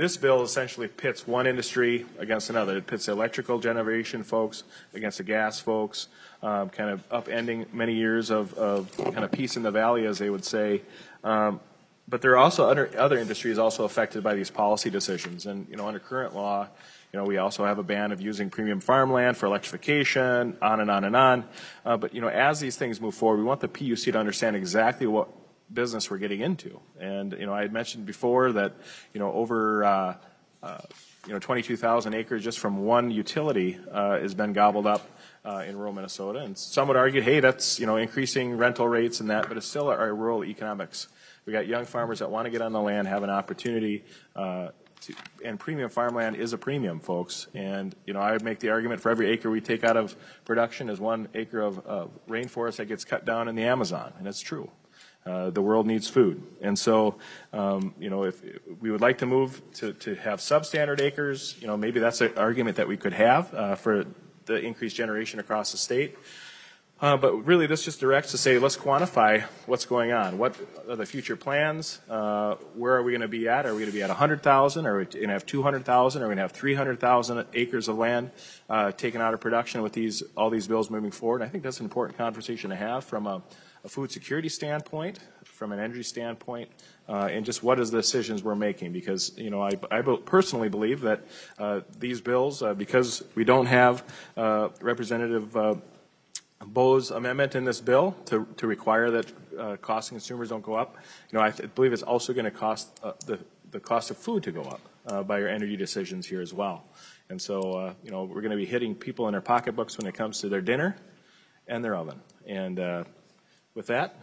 this bill essentially pits one industry against another. It pits the electrical generation folks against the gas folks, kind of upending many years of kind of peace in the valley, as they would say. But there are also other industries also affected by these policy decisions. And, under current law, we also have a ban of using premium farmland for electrification, on and on and on. But, as these things move forward, we want the PUC to understand exactly what business we're getting into. And, I had mentioned before that, over 22,000 acres just from one utility has been gobbled up in rural Minnesota. And some would argue, hey, that's, increasing rental rates and that, but it's still our rural economics. We got young farmers that want to get on the land, have an opportunity and premium farmland is a premium, folks. And, I would make the argument for every acre we take out of production is 1 acre of rainforest that gets cut down in the Amazon, and it's true. The world needs food. And so, if we would like to move to have substandard acres, maybe that's an argument that we could have for the increased generation across the state. But really, this just directs to say, let's quantify what's going on. What are the future plans? Where are we going to be at? Are we going to be at 100,000? Are we going to have 200,000? Are we going to have 300,000 acres of land taken out of production with all these bills moving forward? And I think that's an important conversation to have from a food security standpoint, from an energy standpoint, and just what is the decisions we're making. Because, I personally believe that these bills, because we don't have Representative Bowe's amendment in this bill to require that costs to consumers don't go up, I believe it's also going to cause the cost of food to go up by our energy decisions here as well. And so, we're going to be hitting people in their pocketbooks when it comes to their dinner and their oven. And with that,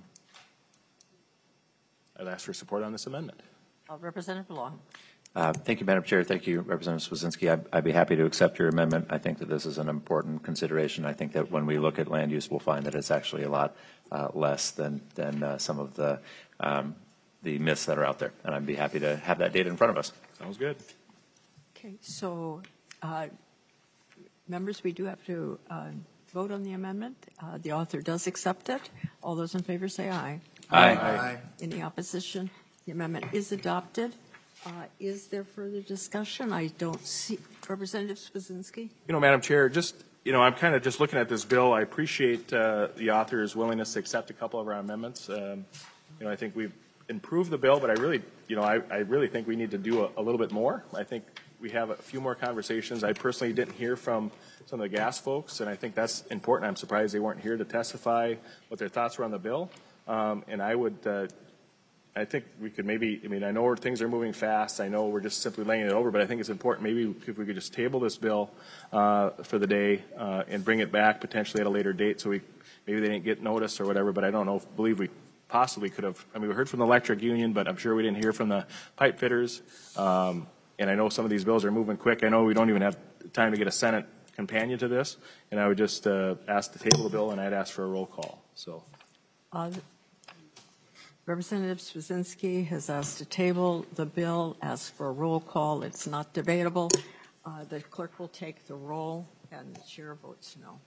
I'd ask for support on this amendment. Representative Long. Thank you, Madam Chair. Thank you, Representative Swedzinski. I'd be happy to accept your amendment. I think that this is an important consideration. I think that when we look at land use, we'll find that it's actually a lot less than some of the myths that are out there. And I'd be happy to have that data in front of us. Sounds good. Okay, so members, we do have to vote on the amendment. The author does accept it. All those in favor say aye. Aye. Aye. Any opposition? The amendment is adopted. Is there further discussion? I don't see. Representative Swedzinski? Madam Chair, I'm kind of just looking at this bill. I appreciate the author's willingness to accept a couple of our amendments. I think we've improved the bill, but I really think we need to do a little bit more. I think we have a few more conversations. I personally didn't hear from some of the gas folks, and I think that's important. I'm surprised they weren't here to testify what their thoughts were on the bill. And I think we could I know things are moving fast. I know we're just simply laying it over, but I think it's important maybe if we could just table this bill for the day and bring it back potentially at a later date so maybe they didn't get notice or whatever, but I don't believe we possibly could have. We heard from the electric union, but I'm sure we didn't hear from the pipe fitters. And I know some of these bills are moving quick. I know we don't even have time to get a Senate companion to this, and I would just ask to table the bill, and I'd ask for a roll call. So. Representative Swedzinski has asked to table the bill, asked for a roll call. It's not debatable. The clerk will take the roll, and the chair votes no.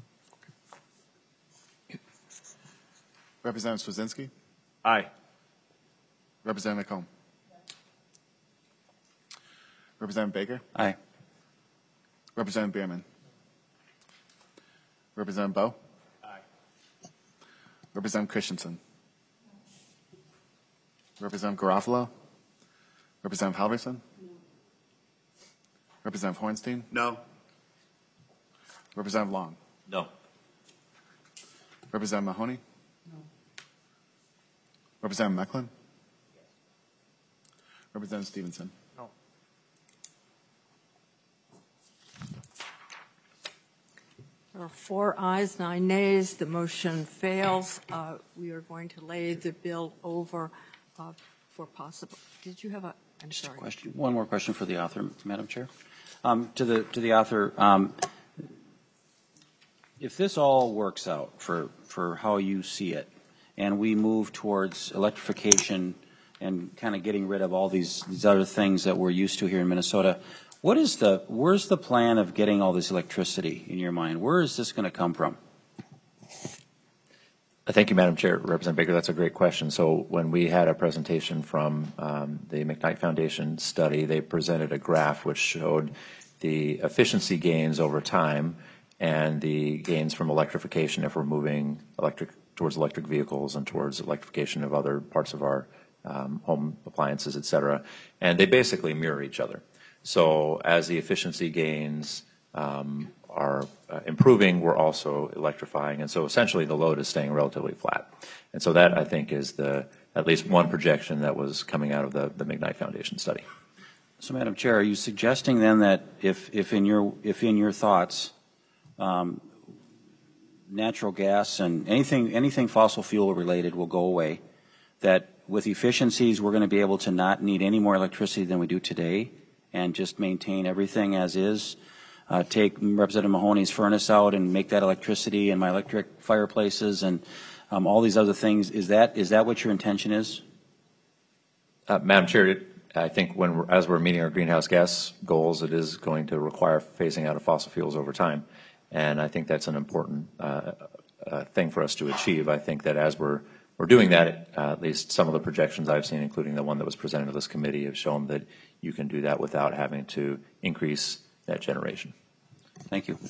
Representative Swedzinski? Aye. Representative McComb? Representative Baker? Aye. Representative Bierman? Representative Bowe? Aye. Representative Christensen? Representative Garofalo? Representative Halverson? No. Representative Hornstein? No. Representative Long? No. Representative Mahoney? No. Representative Mecklin? Yes. Representative Stevenson? No. There are 4 ayes, 9 nays. The motion fails. We are going to lay the bill over for possible. Did you have a? I'm sorry. Question. One more question for the author, Madam Chair. To the author, if this all works out for how you see it, and we move towards electrification and kind of getting rid of all these other things that we're used to here in Minnesota, where's the plan of getting all this electricity in your mind? Where is this going to come from? Thank you, Madam Chair. Representative Baker, that's a great question. So when we had a presentation from the McKnight Foundation study, they presented a graph which showed the efficiency gains over time and the gains from electrification if we're moving towards electric vehicles and towards electrification of other parts of our home appliances, et cetera. And they basically mirror each other. So as the efficiency gains are improving, we're also electrifying. And so essentially the load is staying relatively flat. And so that, I think, is at least one projection that was coming out of the McKnight Foundation study. So, Madam Chair, are you suggesting then that if in your thoughts, natural gas and anything fossil fuel related will go away, that with efficiencies we're going to be able to not need any more electricity than we do today and just maintain everything as is? Take Representative Mahoney's furnace out and make that electricity and my electric fireplaces and all these other things. Is that what your intention is? Madam Chair, I think as we're meeting our greenhouse gas goals, it is going to require phasing out of fossil fuels over time. And I think that's an important thing for us to achieve. I think that as we're doing that, at least some of the projections I've seen, including the one that was presented to this committee, have shown that you can do that without having to increase that generation. Thank you.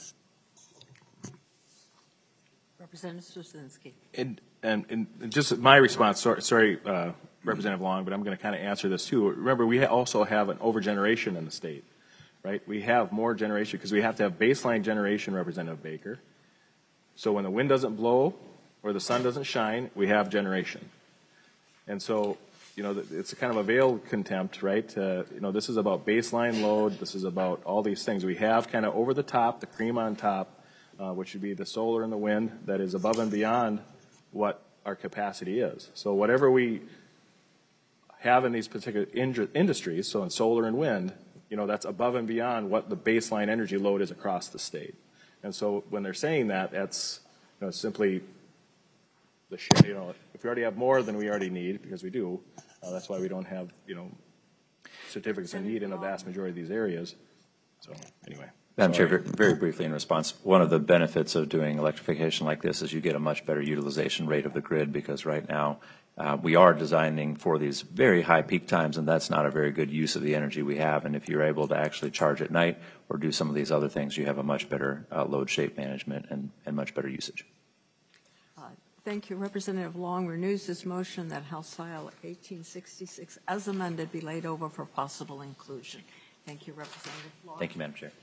Representative Straczynski. And just my response, sorry Representative Long, but I'm going to kind of answer this too. Remember, we also have an overgeneration in the state, right? We have more generation because we have to have baseline generation, Representative Baker. So when the wind doesn't blow or the sun doesn't shine, we have generation. And so, it's a kind of a veiled contempt, right? This is about baseline load. This is about all these things. We have kind of over the top, the cream on top, which would be the solar and the wind that is above and beyond what our capacity is. So whatever we have in these particular industries, so in solar and wind, that's above and beyond what the baseline energy load is across the state. And so when they're saying that, that's simply if we already have more than we already need, because we do, that's why we don't have, certificates of need in a vast majority of these areas. So anyway. Madam Chair, very briefly in response, one of the benefits of doing electrification like this is you get a much better utilization rate of the grid, because right now we are designing for these very high peak times, and that's not a very good use of the energy we have. And if you're able to actually charge at night or do some of these other things, you have a much better load shape management and much better usage. Thank you. Representative Long renews this motion that House File 1866 as amended be laid over for possible inclusion. Thank you, Representative Long. Thank you, Madam Chair.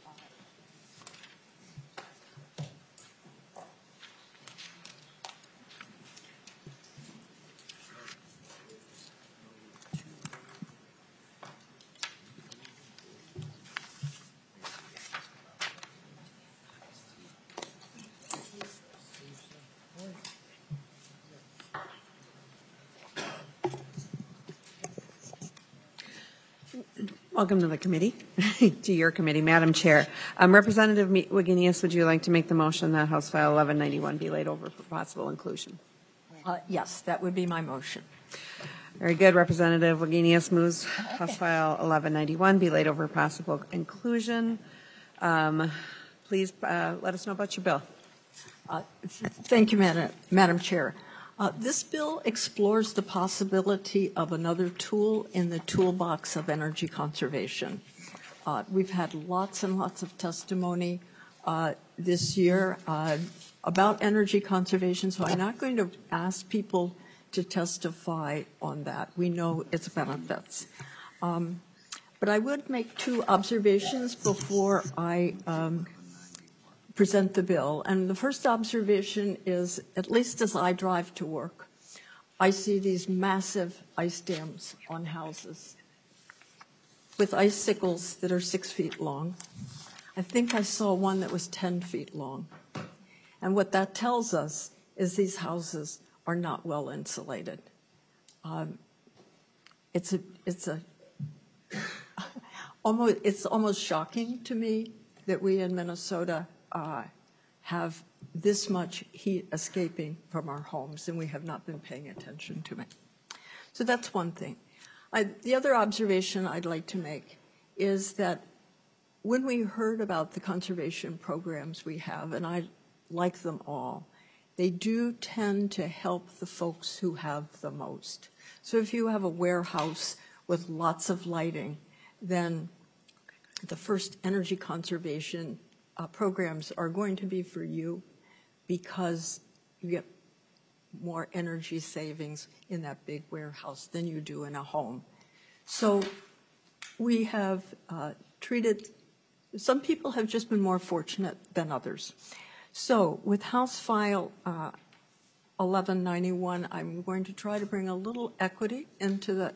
Welcome to the committee, to your committee, Madam Chair. Representative Wagenius, would you like to make the motion that House File 1191 be laid over for possible inclusion? Yes, that would be my motion. Very good. Representative Wagenius moves House File 1191 be laid over for possible inclusion. Please let us know about your bill. Thank you, Madam Chair. This bill explores the possibility of another tool in the toolbox of energy conservation. We've had lots and lots of testimony this year about energy conservation, so I'm not going to ask people to testify on that. We know its benefits. But I would make two observations before I present the bill. And the first observation is, at least as I drive to work, I see these massive ice dams on houses with icicles that are 6 feet long. I think I saw one that was 10 feet long. And what that tells us is these houses are not well insulated. It's almost shocking to me that we in Minnesota have this much heat escaping from our homes, and we have not been paying attention to it. So that's one thing. The other observation I'd like to make is that when we heard about the conservation programs we have, and I like them all, they do tend to help the folks who have the most. So if you have a warehouse with lots of lighting, then the first energy conservation programs are going to be for you because you get more energy savings in that big warehouse than you do in a home. So we have treated, some people have just been more fortunate than others. So with House File 1191, I'm going to try to bring a little equity into the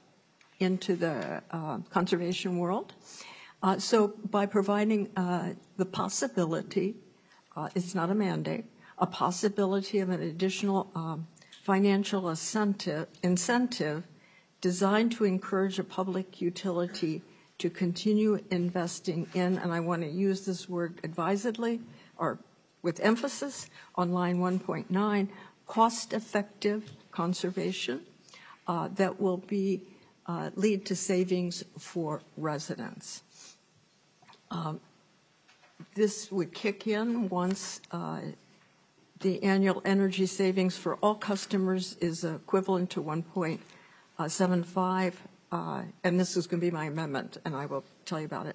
conservation world. So by providing the possibility, it's not a mandate, a possibility of an additional financial incentive designed to encourage a public utility to continue investing in, and I want to use this word advisedly or with emphasis on line 1.9, cost-effective conservation that will be lead to savings for residents. This would kick in once the annual energy savings for all customers is equivalent to 1.75, and this is going to be my amendment, and I will tell you about it,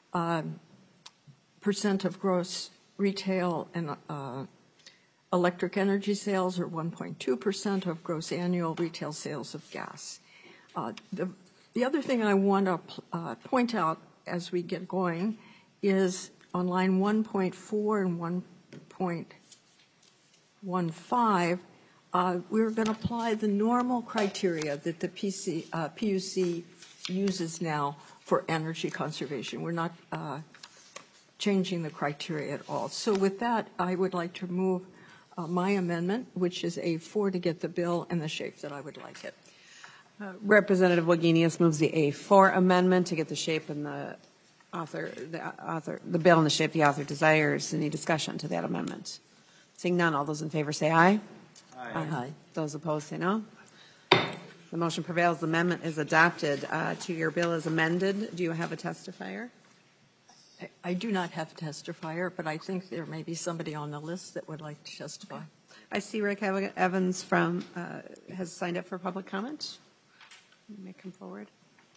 percent of gross retail and electric energy sales, or 1.2% of gross annual retail sales of gas. The other thing I want to point out as we get going is on line 1.4 and 1.15, we're going to apply the normal criteria that the PUC uses now for energy conservation. We're not changing the criteria at all. So with that, I would like to move my amendment, which is A4, to get the bill in the shape that I would like it. Representative Wagenius moves the A4 amendment to get the shape and the bill in the shape the author desires. Any discussion to that amendment? Seeing none, all those in favor say aye. Aye. Aye. Those opposed say no. The motion prevails. The amendment is adopted. To your bill as amended, do you have a testifier? I do not have a testifier, but I think there may be somebody on the list that would like to testify. I see Rick Evans has signed up for public comment. You may come forward.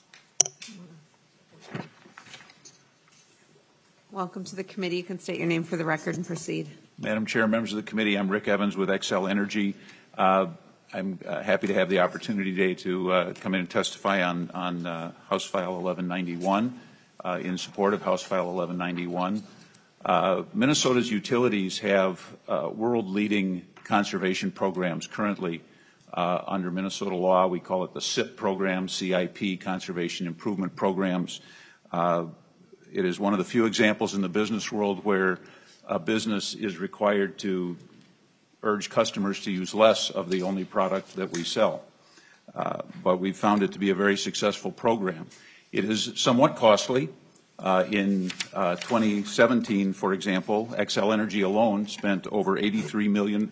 Welcome to the committee. You can state your name for the record and proceed. Madam Chair, members of the committee, I'm Rick Evans with Xcel Energy. I'm happy to have the opportunity today to come in and testify on House File 1191 in support of House File 1191. Minnesota's utilities have world-leading conservation programs currently. Under Minnesota law, we call it the CIP program, CIP, Conservation Improvement Programs. It is one of the few examples in the business world where a business is required to urge customers to use less of the only product that we sell. But we found it to be a very successful program. It is somewhat costly. In 2017, for example, Xcel Energy alone spent over $85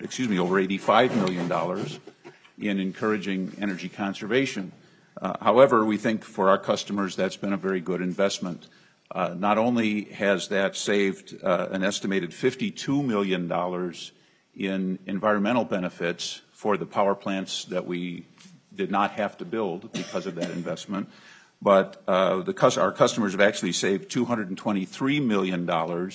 million in encouraging energy conservation. However, we think for our customers that's been a very good investment. Not only has that saved an estimated $52 million in environmental benefits for the power plants that we did not have to build because of that investment, but our customers have actually saved $223 million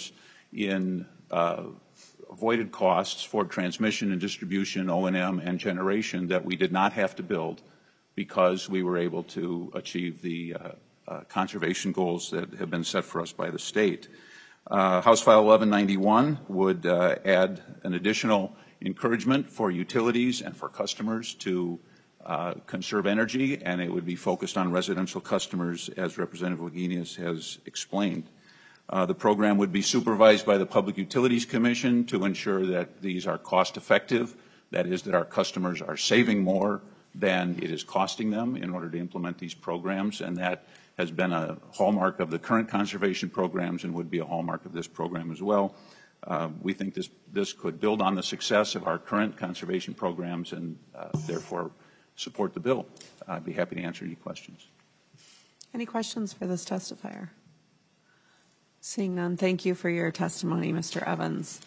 in avoided costs for transmission and distribution, O&M, and generation that we did not have to build because we were able to achieve the conservation goals that have been set for us by the state. House File 1191 would add an additional encouragement for utilities and for customers to conserve energy, and it would be focused on residential customers, as Representative Wagenius has explained. The program would be supervised by the Public Utilities Commission to ensure that these are cost effective, that is, that our customers are saving more than it is costing them in order to implement these programs, and that has been a hallmark of the current conservation programs and would be a hallmark of this program as well. We think this could build on the success of our current conservation programs and therefore support the bill. I'd be happy to answer any questions. Any questions for this testifier? Seeing none, thank you for your testimony, Mr. Evans.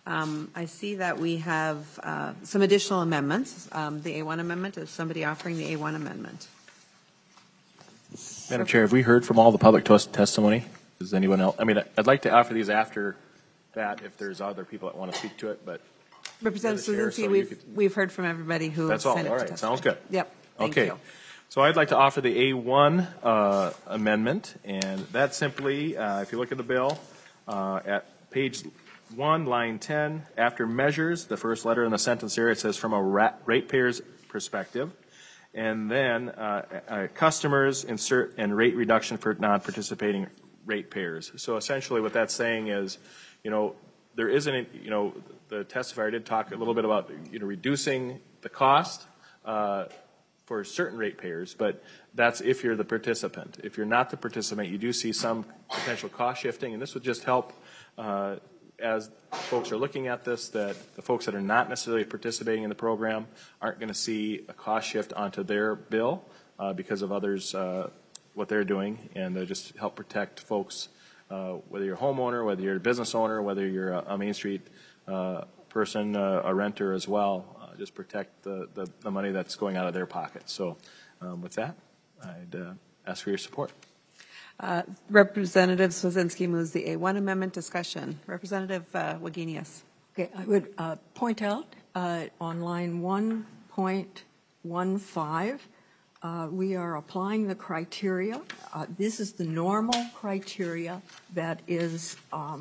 I see that we have some additional amendments. The A1 amendment, is somebody offering the A1 amendment? Madam Chair, have we heard from all the public testimony? Does anyone else? I mean, I'd like to offer these after that if there's other people that want to speak to it, but. Representative Chair, Swazinski, so we've heard from everybody who That's all. signed up All to right. testify. Sounds good. Yep. Thank Okay. you. So I'd like to offer the A1 amendment, and that's simply, if you look at the bill, at page 1, line 10, after measures, the first letter in the sentence there, it says from a ratepayer's perspective, and then customers insert and rate reduction for non-participating ratepayers. So essentially what that's saying is, there isn't, the testifier did talk a little bit about, reducing the cost for certain ratepayers, but that's if you're the participant. If you're not the participant, you do see some potential cost shifting, and this would just help as folks are looking at this, that the folks that are not necessarily participating in the program aren't going to see a cost shift onto their bill because of others, what they're doing, and just help protect folks, whether you're a homeowner, whether you're a business owner, whether you're a Main Street person, a renter as well. Just protect the money that's going out of their pocket. So with that, I'd ask for your support. Representative Swazinski moves the A1 amendment. Discussion. Representative Wagenius. Okay, I would point out on line 1.15, we are applying the criteria. This is the normal criteria that is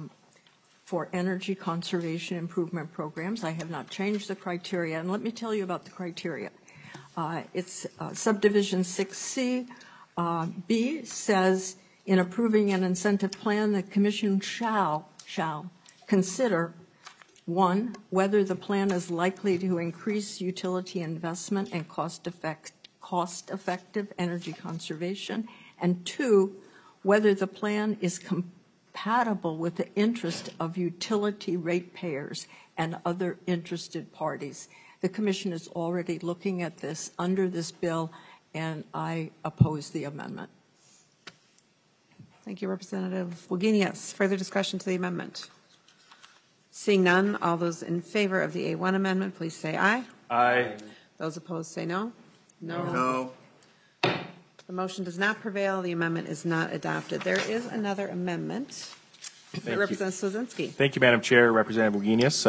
for energy conservation improvement programs. I have not changed the criteria, and let me tell you about the criteria. It's subdivision 6C. B says, in approving an incentive plan, the commission shall consider, 1, whether the plan is likely to increase utility investment and cost-effective energy conservation, and 2, whether the plan is compatible with the interest of utility ratepayers and other interested parties. The commission is already looking at this under this bill, and I oppose the amendment. Thank you, Representative Wagenius. Further discussion to the amendment? Seeing none, all those in favor of the A1 amendment, please say aye. Aye. Those opposed say no. No. The motion does not prevail. The amendment is not adopted. There is another amendment. Representative Swazinski. Thank you, Madam Chair. Representative Wagenius.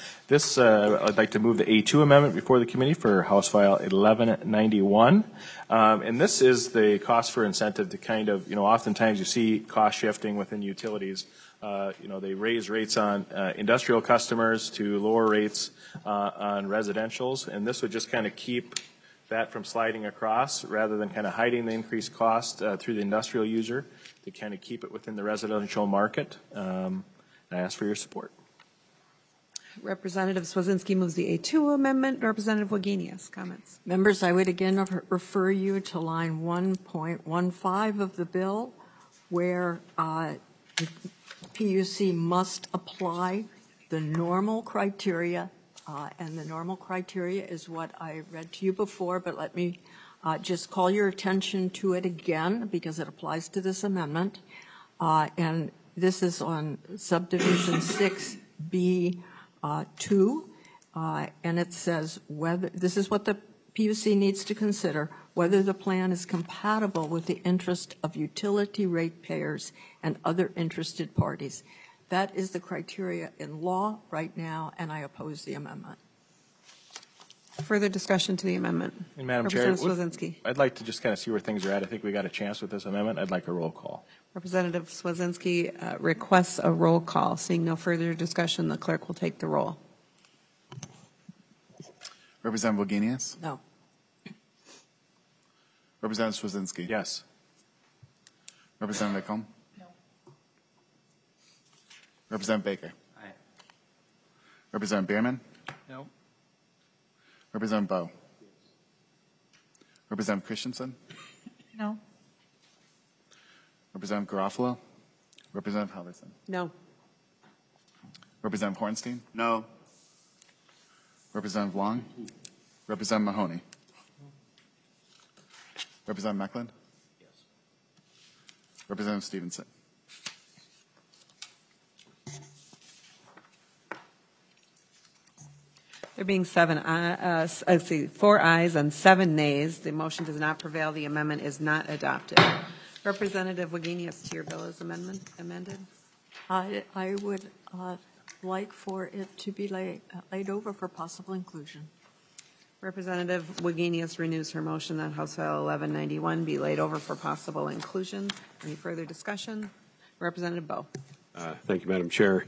I'd like to move the A2 amendment before the committee for House File 1191. And this is the cost for incentive to kind of, oftentimes you see cost shifting within utilities. They raise rates on industrial customers to lower rates on residentials. And this would just kind of keep that from sliding across rather than kind of hiding the increased cost through the industrial user, to kind of keep it within the residential market. I ask for your support. Representative Swazinski moves the A2 amendment. Representative Wagenius, comments. Members, I would again refer you to line 1.15 of the bill, where the PUC must apply the normal criteria, and the normal criteria is what I read to you before, but let me just call your attention to it again because it applies to this amendment. And this is on subdivision 6B2, and it says whether, this is what the PUC needs to consider, whether the plan is compatible with the interest of utility ratepayers and other interested parties. That is the criteria in law right now, and I oppose the amendment. Further discussion to the amendment. And Madam Chair, Representative Swazinski. I'd like to just kind of see where things are at. I think we got a chance with this amendment. I'd like a roll call. Representative Swazinski requests a roll call. Seeing no further discussion, the clerk will take the roll. Representative Wagenius? No. Representative Swazinski? Yes. Representative Echolm? No. Representative Baker? Aye. Representative Bierman? No. Representative Bowe? Representative Christensen? No. Representative Garofalo? Representative Halverson? No. Representative Hornstein? No. Representative Long? Representative Mahoney? Representative Mecklen? Yes. Representative Stevenson? There being 4 ayes and 7 nays, the motion does not prevail. The amendment is not adopted. Representative Wagenius, to your bill is amended. I would like for it to be laid over for possible inclusion. Representative Wagenius renews her motion that House File 1191 be laid over for possible inclusion. Any further discussion? Representative Bowe. Thank you, Madam Chair.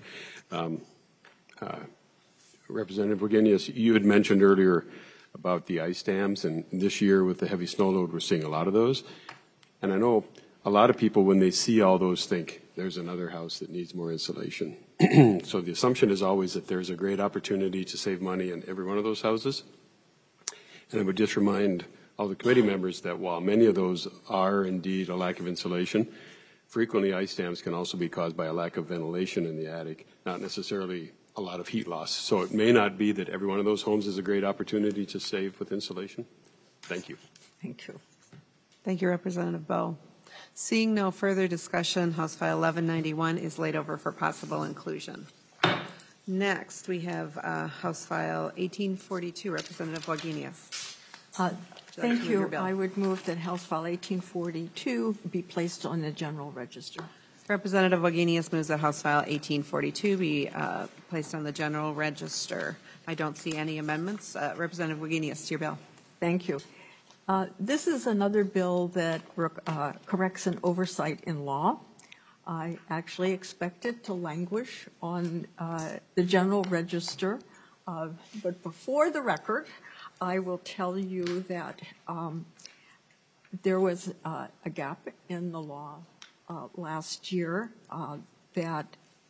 Representative Wagenius, you had mentioned earlier about the ice dams, and this year with the heavy snow load, we're seeing a lot of those. And I know a lot of people, when they see all those, think there's another house that needs more insulation. So the assumption is always that there's a great opportunity to save money in every one of those houses. And I would just remind all the committee members that while many of those are indeed a lack of insulation, frequently ice dams can also be caused by a lack of ventilation in the attic, not necessarily a lot of heat loss. So it may not be that every one of those homes is a great opportunity to save with insulation. Thank you. Thank you. Thank you, Representative Bowe. Seeing no further discussion, House File 1191 is laid over for possible inclusion. Next, we have House File 1842, Representative Wagenius. Thank you. I would move that House File 1842 be placed on the general register. Representative Wagenius moves that House File 1842 be placed on the general register. I don't see any amendments. Representative Wagenius, to your bill. Thank you. This is another bill that corrects an oversight in law. I actually expect it to languish on the general register. But before the record, I will tell you that there was a gap in the law last year that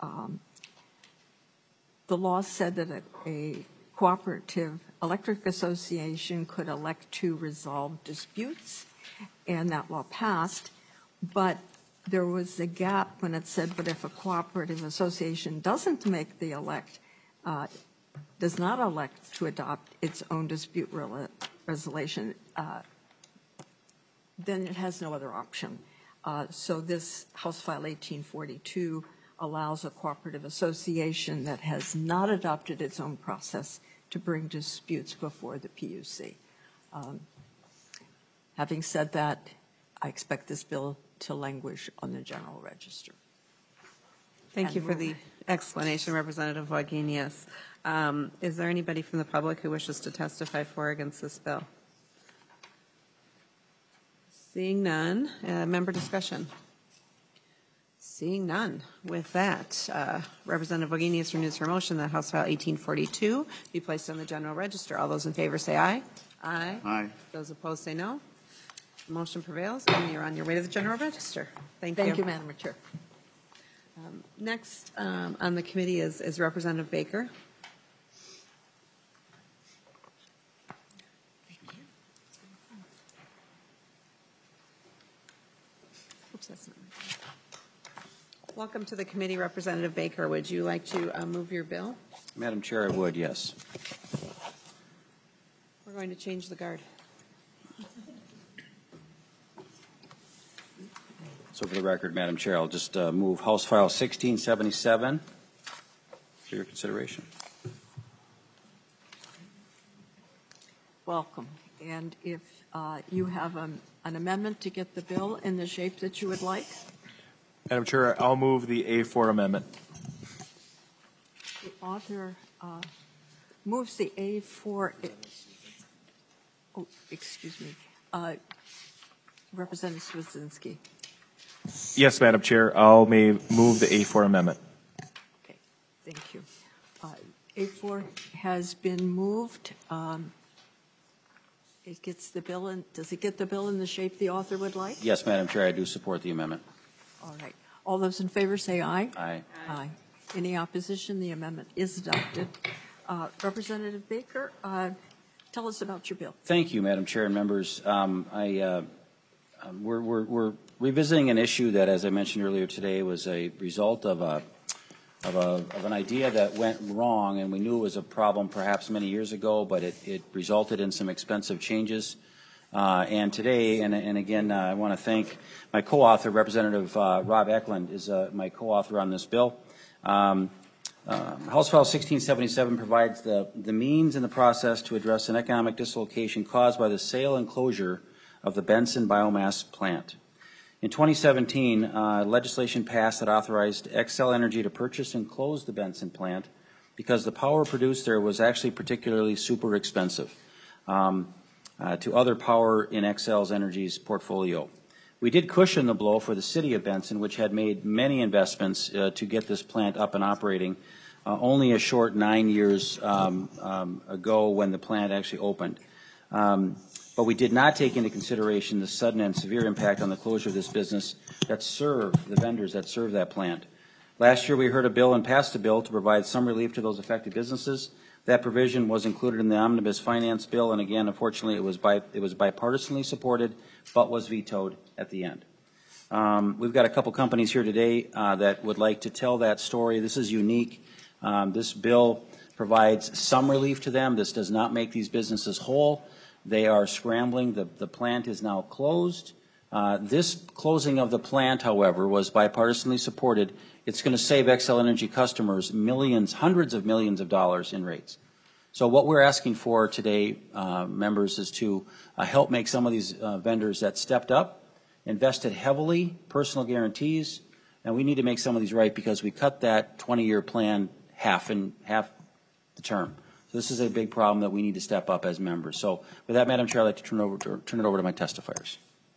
the law said that a cooperative electric association could elect to resolve disputes, and that law passed. But there was a gap when it said, but if a cooperative association doesn't make the does not elect to adopt its own dispute resolution, then it has no other option. So this House File 1842 allows a cooperative association that has not adopted its own process to bring disputes before the PUC. Having said that, I expect this bill to languish on the general register. Thank you for the explanation, Representative Wagenius. Is there anybody from the public who wishes to testify for or against this bill? Seeing none, member discussion. Seeing none. With that, Representative Wagenius renews her motion that House File 1842 be placed on the general register. All those in favor say aye. Aye. Aye. Those opposed say no. The motion prevails, and you're on your way to the general register. Thank you. Thank you, Madam Chair. Next on the committee is Representative Baker. Oops, that's not right. Welcome to the committee, Representative Baker. Would you like to move your bill? Madam Chair, I would, yes. We're going to change the guard. So for the record, Madam Chair, I'll just move House File 1677 for your consideration. Welcome. And if you have an amendment to get the bill in the shape that you would like. Madam Chair, I'll move the A4 amendment. The author moves the A4. Oh, excuse me. Representative Swedzinski. Yes, Madam Chair, I'll move the A4 amendment. Okay, thank you. A4 has been moved. It gets the bill in. Does it get the bill in the shape the author would like? Yes, Madam Chair, I do support the amendment. All right. All those in favor say aye. Aye. Aye. Any opposition? The amendment is adopted. Representative Baker, tell us about your bill. Thank you, Madam Chair and members. We're revisiting an issue that, as I mentioned earlier today, was a result of an idea that went wrong, and we knew it was a problem perhaps many years ago, but it resulted in some expensive changes. And today, and again, I want to thank my co-author, Representative Rob Eklund, is my co-author on this bill. House File 1677 provides the means and the process to address an economic dislocation caused by the sale and closure of the Benson biomass plant. In 2017, legislation passed that authorized Xcel Energy to purchase and close the Benson plant because the power produced there was actually particularly super expensive to other power in Xcel Energy's portfolio. We did cushion the blow for the city of Benson, which had made many investments to get this plant up and operating only a short 9 years ago when the plant actually opened. But we did not take into consideration the sudden and severe impact on the closure of this business that served the vendors that serve that plant. Last year we heard a bill and passed a bill to provide some relief to those affected businesses. That provision was included in the omnibus finance bill, and again, unfortunately, it was bipartisanly supported, but was vetoed at the end. We've got a couple companies here today that would like to tell that story. This is unique. This bill provides some relief to them. This does not make these businesses whole. They are scrambling. The plant is now closed. This closing of the plant, however, was bipartisanly supported. It's going to save Xcel Energy customers millions, hundreds of millions of dollars in rates. So what we're asking for today, members, is to help make some of these vendors that stepped up, invested heavily, personal guarantees, and we need to make some of these right because we cut that 20-year plan half the term. So this is a big problem that we need to step up as members. So with that, Madam Chair, I'd like to turn it over to my testifiers.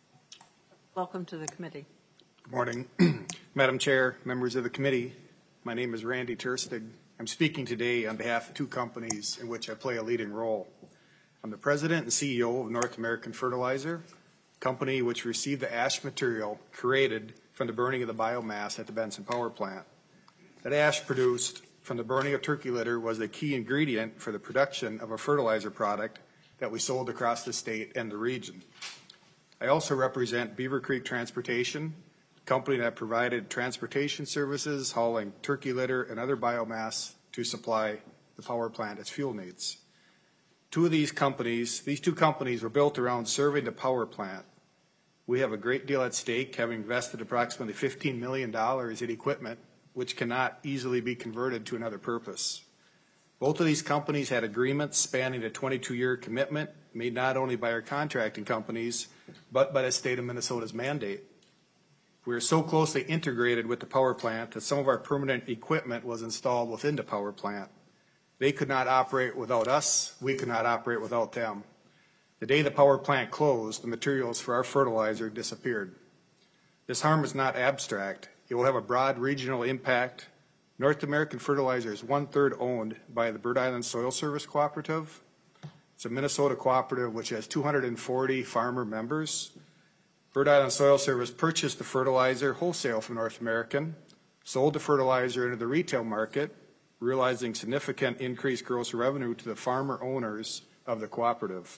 Welcome to the committee. Good morning. Madam Chair, members of the committee, my name is Randy Turstig. I'm speaking today on behalf of two companies in which I play a leading role. I'm the president and CEO of North American Fertilizer, a company which received the ash material created from the burning of the biomass at the Benson Power Plant. That ash produced from the burning of turkey litter was the key ingredient for the production of a fertilizer product that we sold across the state and the region. I also represent Beaver Creek Transportation, a company that provided transportation services, hauling turkey litter and other biomass to supply the power plant its fuel needs. These two companies were built around serving the power plant. We have a great deal at stake, having invested approximately $15 million in equipment which cannot easily be converted to another purpose. Both of these companies had agreements spanning a 22-year commitment made not only by our contracting companies, but by the state of Minnesota's mandate. We are so closely integrated with the power plant that some of our permanent equipment was installed within the power plant. They could not operate without us. We could not operate without them. The day the power plant closed, the materials for our fertilizer disappeared. This harm is not abstract. It will have a broad regional impact. North American Fertilizer is 1/3 owned by the Bird Island Soil Service Cooperative. It's a Minnesota cooperative which has 240 farmer members. Bird Island Soil Service purchased the fertilizer wholesale from North American, sold the fertilizer into the retail market, realizing significant increased gross revenue to the farmer owners of the cooperative.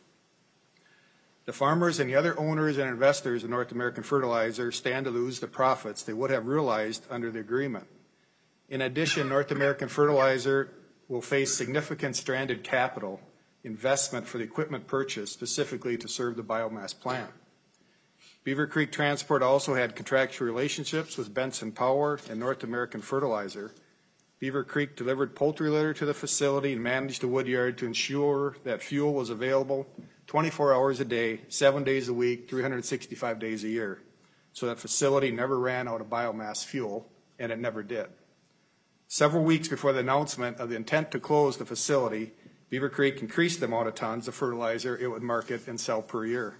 The farmers and the other owners and investors in North American Fertilizer stand to lose the profits they would have realized under the agreement. In addition, North American Fertilizer will face significant stranded capital investment for the equipment purchase specifically to serve the biomass plant. Beaver Creek Transport also had contractual relationships with Benson Power and North American Fertilizer. Beaver Creek delivered poultry litter to the facility and managed the wood yard to ensure that fuel was available 24 hours a day, 7 days a week, 365 days a year. So that facility never ran out of biomass fuel, and it never did. Several weeks before the announcement of the intent to close the facility, Beaver Creek increased the amount of tons of fertilizer it would market and sell per year.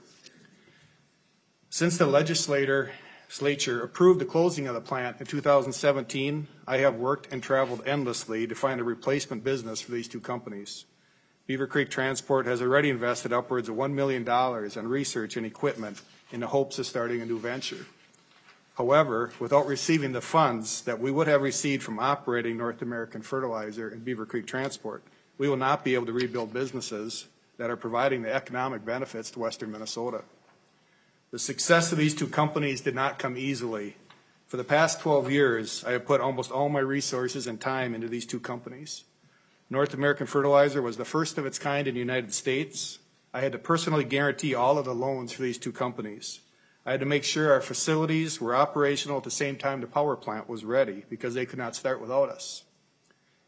Since the legislature approved the closing of the plant in 2017, I have worked and traveled endlessly to find a replacement business for these two companies. Beaver Creek Transport has already invested upwards of $1 million in research and equipment in the hopes of starting a new venture. However, without receiving the funds that we would have received from operating North American Fertilizer and Beaver Creek Transport, we will not be able to rebuild businesses that are providing the economic benefits to western Minnesota. The success of these two companies did not come easily. For the past 12 years, I have put almost all my resources and time into these two companies. North American Fertilizer was the first of its kind in the United States. I had to personally guarantee all of the loans for these two companies. I had to make sure our facilities were operational at the same time the power plant was ready because they could not start without us.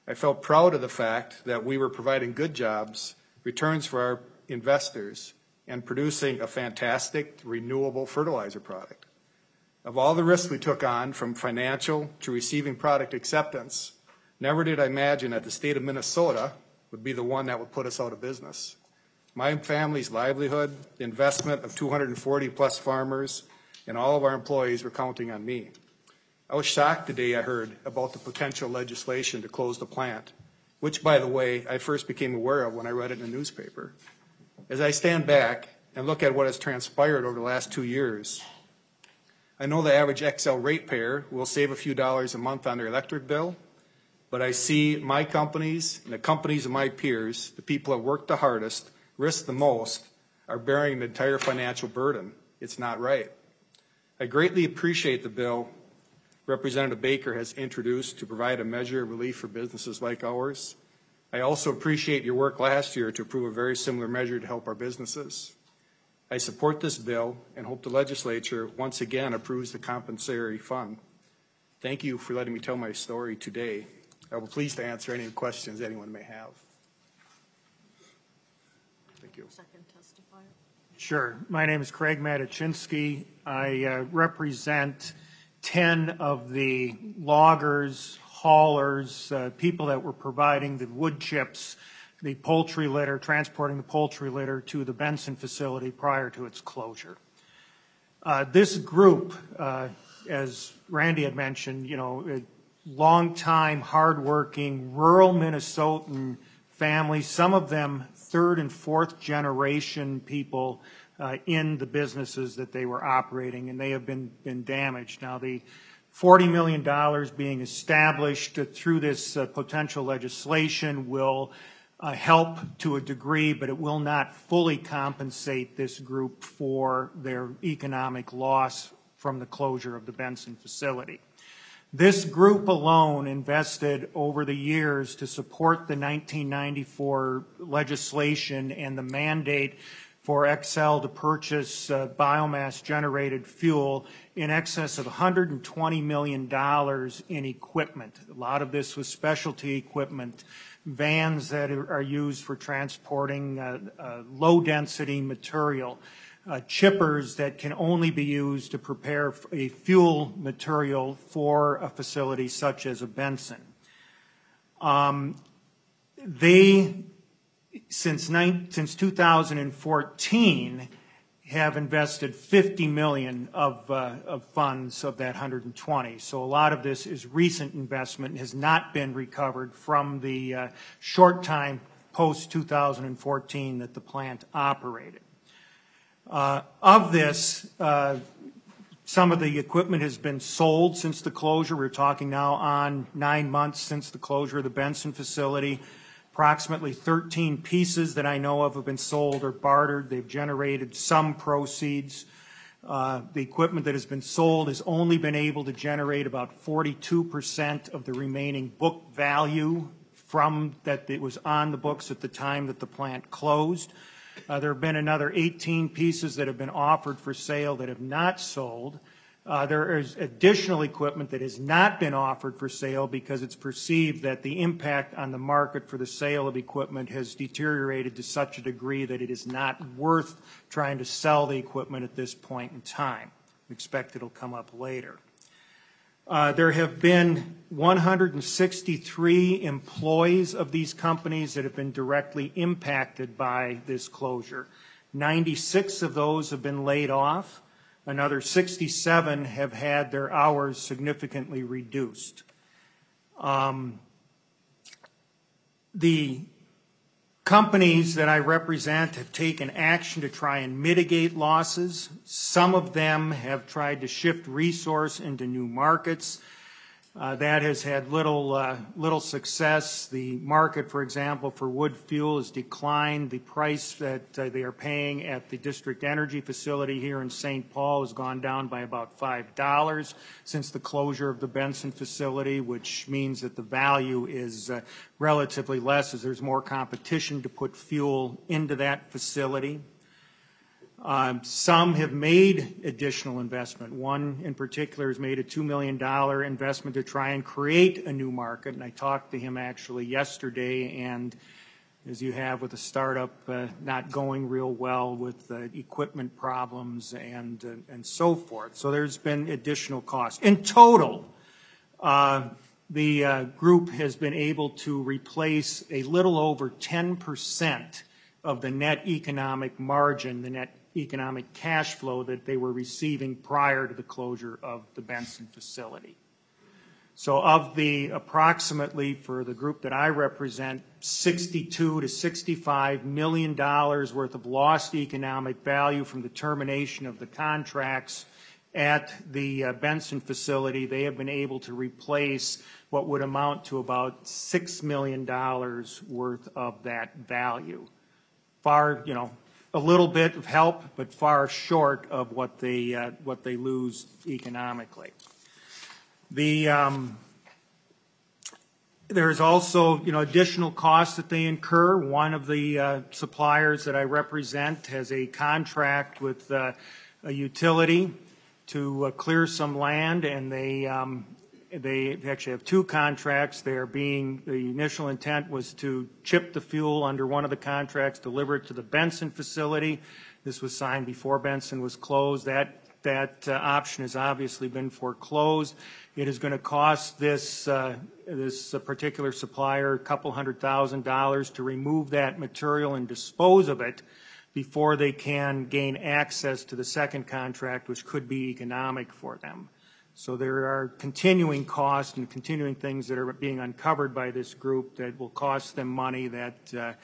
I felt proud of the fact that we were providing good jobs, returns for our investors, and producing a fantastic renewable fertilizer product. Of all the risks we took on, from financial to receiving product acceptance, never did I imagine that the state of Minnesota would be the one that would put us out of business. My family's livelihood, the investment of 240 plus farmers, and all of our employees were counting on me. I was shocked the day I heard about the potential legislation to close the plant, which, by the way, I first became aware of when I read it in the newspaper. As I stand back and look at what has transpired over the last 2 years, I know the average Xcel ratepayer will save a few dollars a month on their electric bill, but I see my companies and the companies of my peers, the people that work the hardest, risk the most, are bearing the entire financial burden. It's not right. I greatly appreciate the bill Representative Baker has introduced to provide a measure of relief for businesses like ours. I also appreciate your work last year to approve a very similar measure to help our businesses. I support this bill and hope the legislature once again approves the compensatory fund. Thank you for letting me tell my story today. I will be pleased to answer any questions anyone may have. Thank you. Second testifier. Sure. My name is Craig Matichinsky. I represent 10 of the loggers, haulers, people that were providing the wood chips, the poultry litter, transporting the poultry litter to the Benson facility prior to its closure. This group, as Randy had mentioned, long-time, hardworking, rural Minnesotan families, some of them third and fourth generation people in the businesses that they were operating, and they have been damaged. Now, the $40 million being established through this potential legislation will help to a degree, but it will not fully compensate this group for their economic loss from the closure of the Benson facility. This group alone invested over the years to support the 1994 legislation and the mandate for Xcel to purchase biomass-generated fuel in excess of $120 million in equipment. A lot of this was specialty equipment, vans that are used for transporting low-density material, chippers that can only be used to prepare a fuel material for a facility such as a Benson. Since 2014, have invested $50 million of funds of that 120. So a lot of this is recent investment and has not been recovered from the short time post-2014 that the plant operated. Of this, some of the equipment has been sold since the closure. We're talking now on 9 months since the closure of the Benson facility. Approximately 13 pieces that I know of have been sold or bartered. They've generated some proceeds. The equipment that has been sold has only been able to generate about 42% of the remaining book value from that it was on the books at the time that the plant closed. There have been another 18 pieces that have been offered for sale that have not sold. There is additional equipment that has not been offered for sale because it's perceived that the impact on the market for the sale of equipment has deteriorated to such a degree that it is not worth trying to sell the equipment at this point in time. We expect it'll come up later. There have been 163 employees of these companies that have been directly impacted by this closure. 96 of those have been laid off. Another 67 have had their hours significantly reduced. The companies that I represent have taken action to try and mitigate losses. Some of them have tried to shift resource into new markets. That has had little success. The market, for example, for wood fuel has declined. The price that they are paying at the district energy facility here in St. Paul has gone down by about $5 since the closure of the Benson facility, which means that the value is relatively less as there's more competition to put fuel into that facility. Some have made additional investment. One in particular has made a $2 million investment to try and create a new market, and I talked to him actually yesterday, and as you have with a startup not going real well with equipment problems and so forth. So there's been additional cost. In total, the group has been able to replace a little over 10% of the net economic margin, the net economic cash flow that they were receiving prior to the closure of the Benson facility. So of the approximately, for the group that I represent, $62 to $65 million worth of lost economic value from the termination of the contracts at the Benson facility, they have been able to replace what would amount to about $6 million worth of that value. Far, a little bit of help, but far short of what they lose economically. There's also, additional costs that they incur. One of the suppliers that I represent has a contract with a utility to clear some land, and they actually have two contracts. The initial intent was to chip the fuel under one of the contracts, deliver it to the Benson facility. This was signed before Benson was closed. That option has obviously been foreclosed. It is going to cost this particular supplier a couple $100,000 to remove that material and dispose of it before they can gain access to the second contract, which could be economic for them. So there are continuing costs and continuing things that are being uncovered by this group that will cost them money that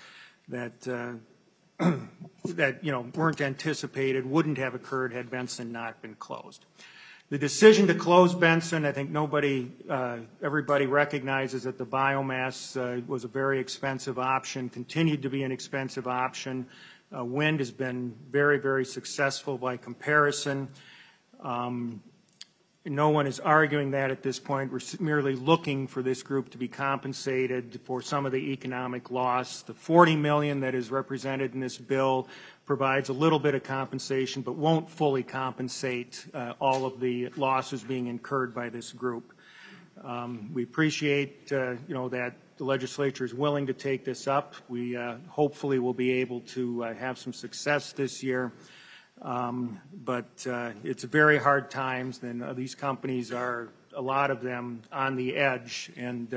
weren't anticipated, wouldn't have occurred had Benson not been closed. The decision to close Benson, I think everybody recognizes that the biomass was a very expensive option, continued to be an expensive option. Wind has been very, very successful by comparison. No one is arguing that at this point. We're merely looking for this group to be compensated for some of the economic loss. The $40 million that is represented in this bill provides a little bit of compensation, but won't fully compensate all of the losses being incurred by this group. We appreciate, that the legislature is willing to take this up. We hopefully will be able to have some success this year. But it's very hard times, and these companies are, a lot of them, on the edge, and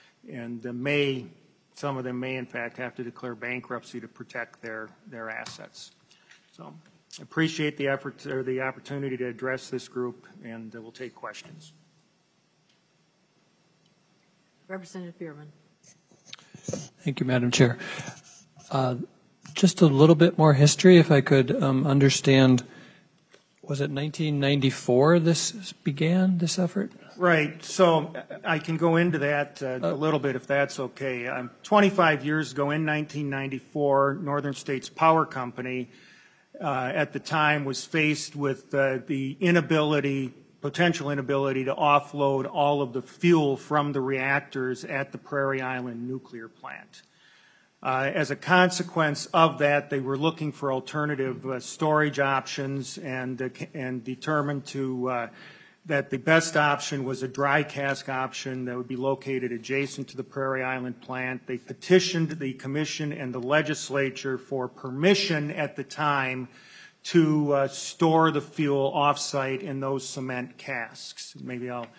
some of them may in fact have to declare bankruptcy to protect their assets. So I appreciate the effort or the opportunity to address this group, and we'll take questions. Representative Bierman. Thank you, Madam Chair. Just a little bit more history, if I could understand. Was it 1994 this began, this effort? Right. So I can go into that a little bit if that's okay. 25 years ago in 1994, Northern States Power Company at the time was faced with the potential inability to offload all of the fuel from the reactors at the Prairie Island nuclear plant. As a consequence of that, they were looking for alternative storage options and determined that the best option was a dry cask option that would be located adjacent to the Prairie Island plant. They petitioned the commission and the legislature for permission at the time to store the fuel off-site in those cement casks. Maybe I'll...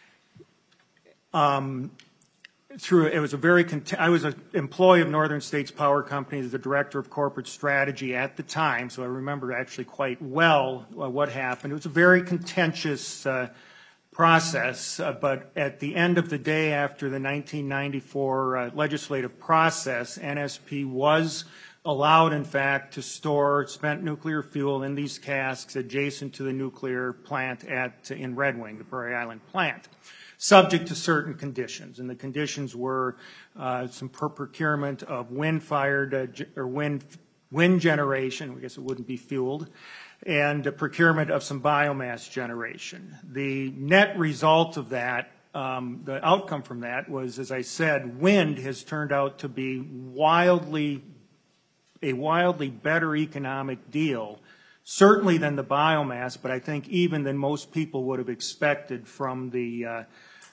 I was an employee of Northern States Power Company as the director of corporate strategy at the time, so I remember actually quite well what happened. It was a very contentious process, but at the end of the day, after the 1994 legislative process, NSP was allowed, in fact, to store spent nuclear fuel in these casks adjacent to the nuclear plant in Red Wing, the Prairie Island plant, subject to certain conditions. And the conditions were some procurement of wind-fired or wind generation, I guess it wouldn't be fueled, and procurement of some biomass generation. The net result of that, the outcome from that was, as I said, wind has turned out to be a wildly better economic deal certainly than the biomass, but I think even than most people would have expected from even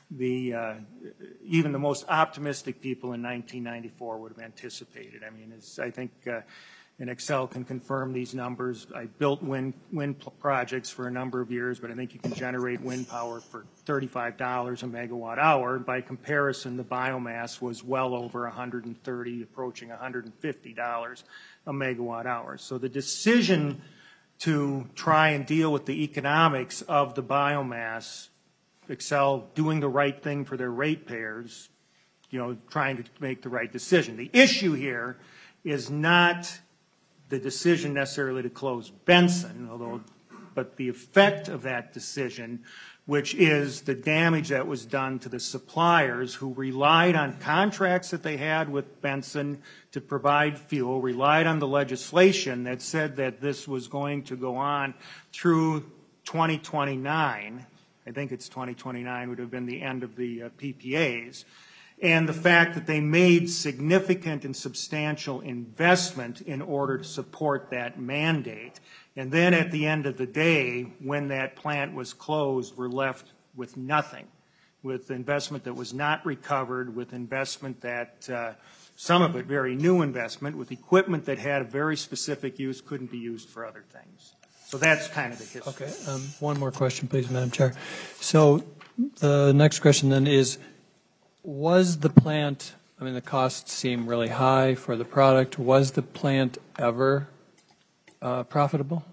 the most optimistic people in 1994 would have anticipated. I mean, I think and Xcel can confirm these numbers. I built wind projects for a number of years, but I think you can generate wind power for $35 a megawatt hour. By comparison, the biomass was well over $130, approaching $150 a megawatt hour. So the decision to try and deal with the economics of the biomass, Xcel doing the right thing for their ratepayers, trying to make the right decision. The issue here is not the decision necessarily to close Benson, but the effect of that decision, which is the damage that was done to the suppliers who relied on contracts that they had with Benson to provide fuel, relied on the legislation that said that this was going to go on through 2029. I think it's 2029 would have been the end of the PPAs. And the fact that they made significant and substantial investment in order to support that mandate. And then at the end of the day, when that plant was closed, we're left with nothing, with investment that was not recovered, with investment that, some of it very new investment, with equipment that had a very specific use, couldn't be used for other things. So that's kind of the history. Okay. One more question, please, Madam Chair. So the next question then is, was the plant, I mean, the costs seem really high for the product. Was the plant ever profitable?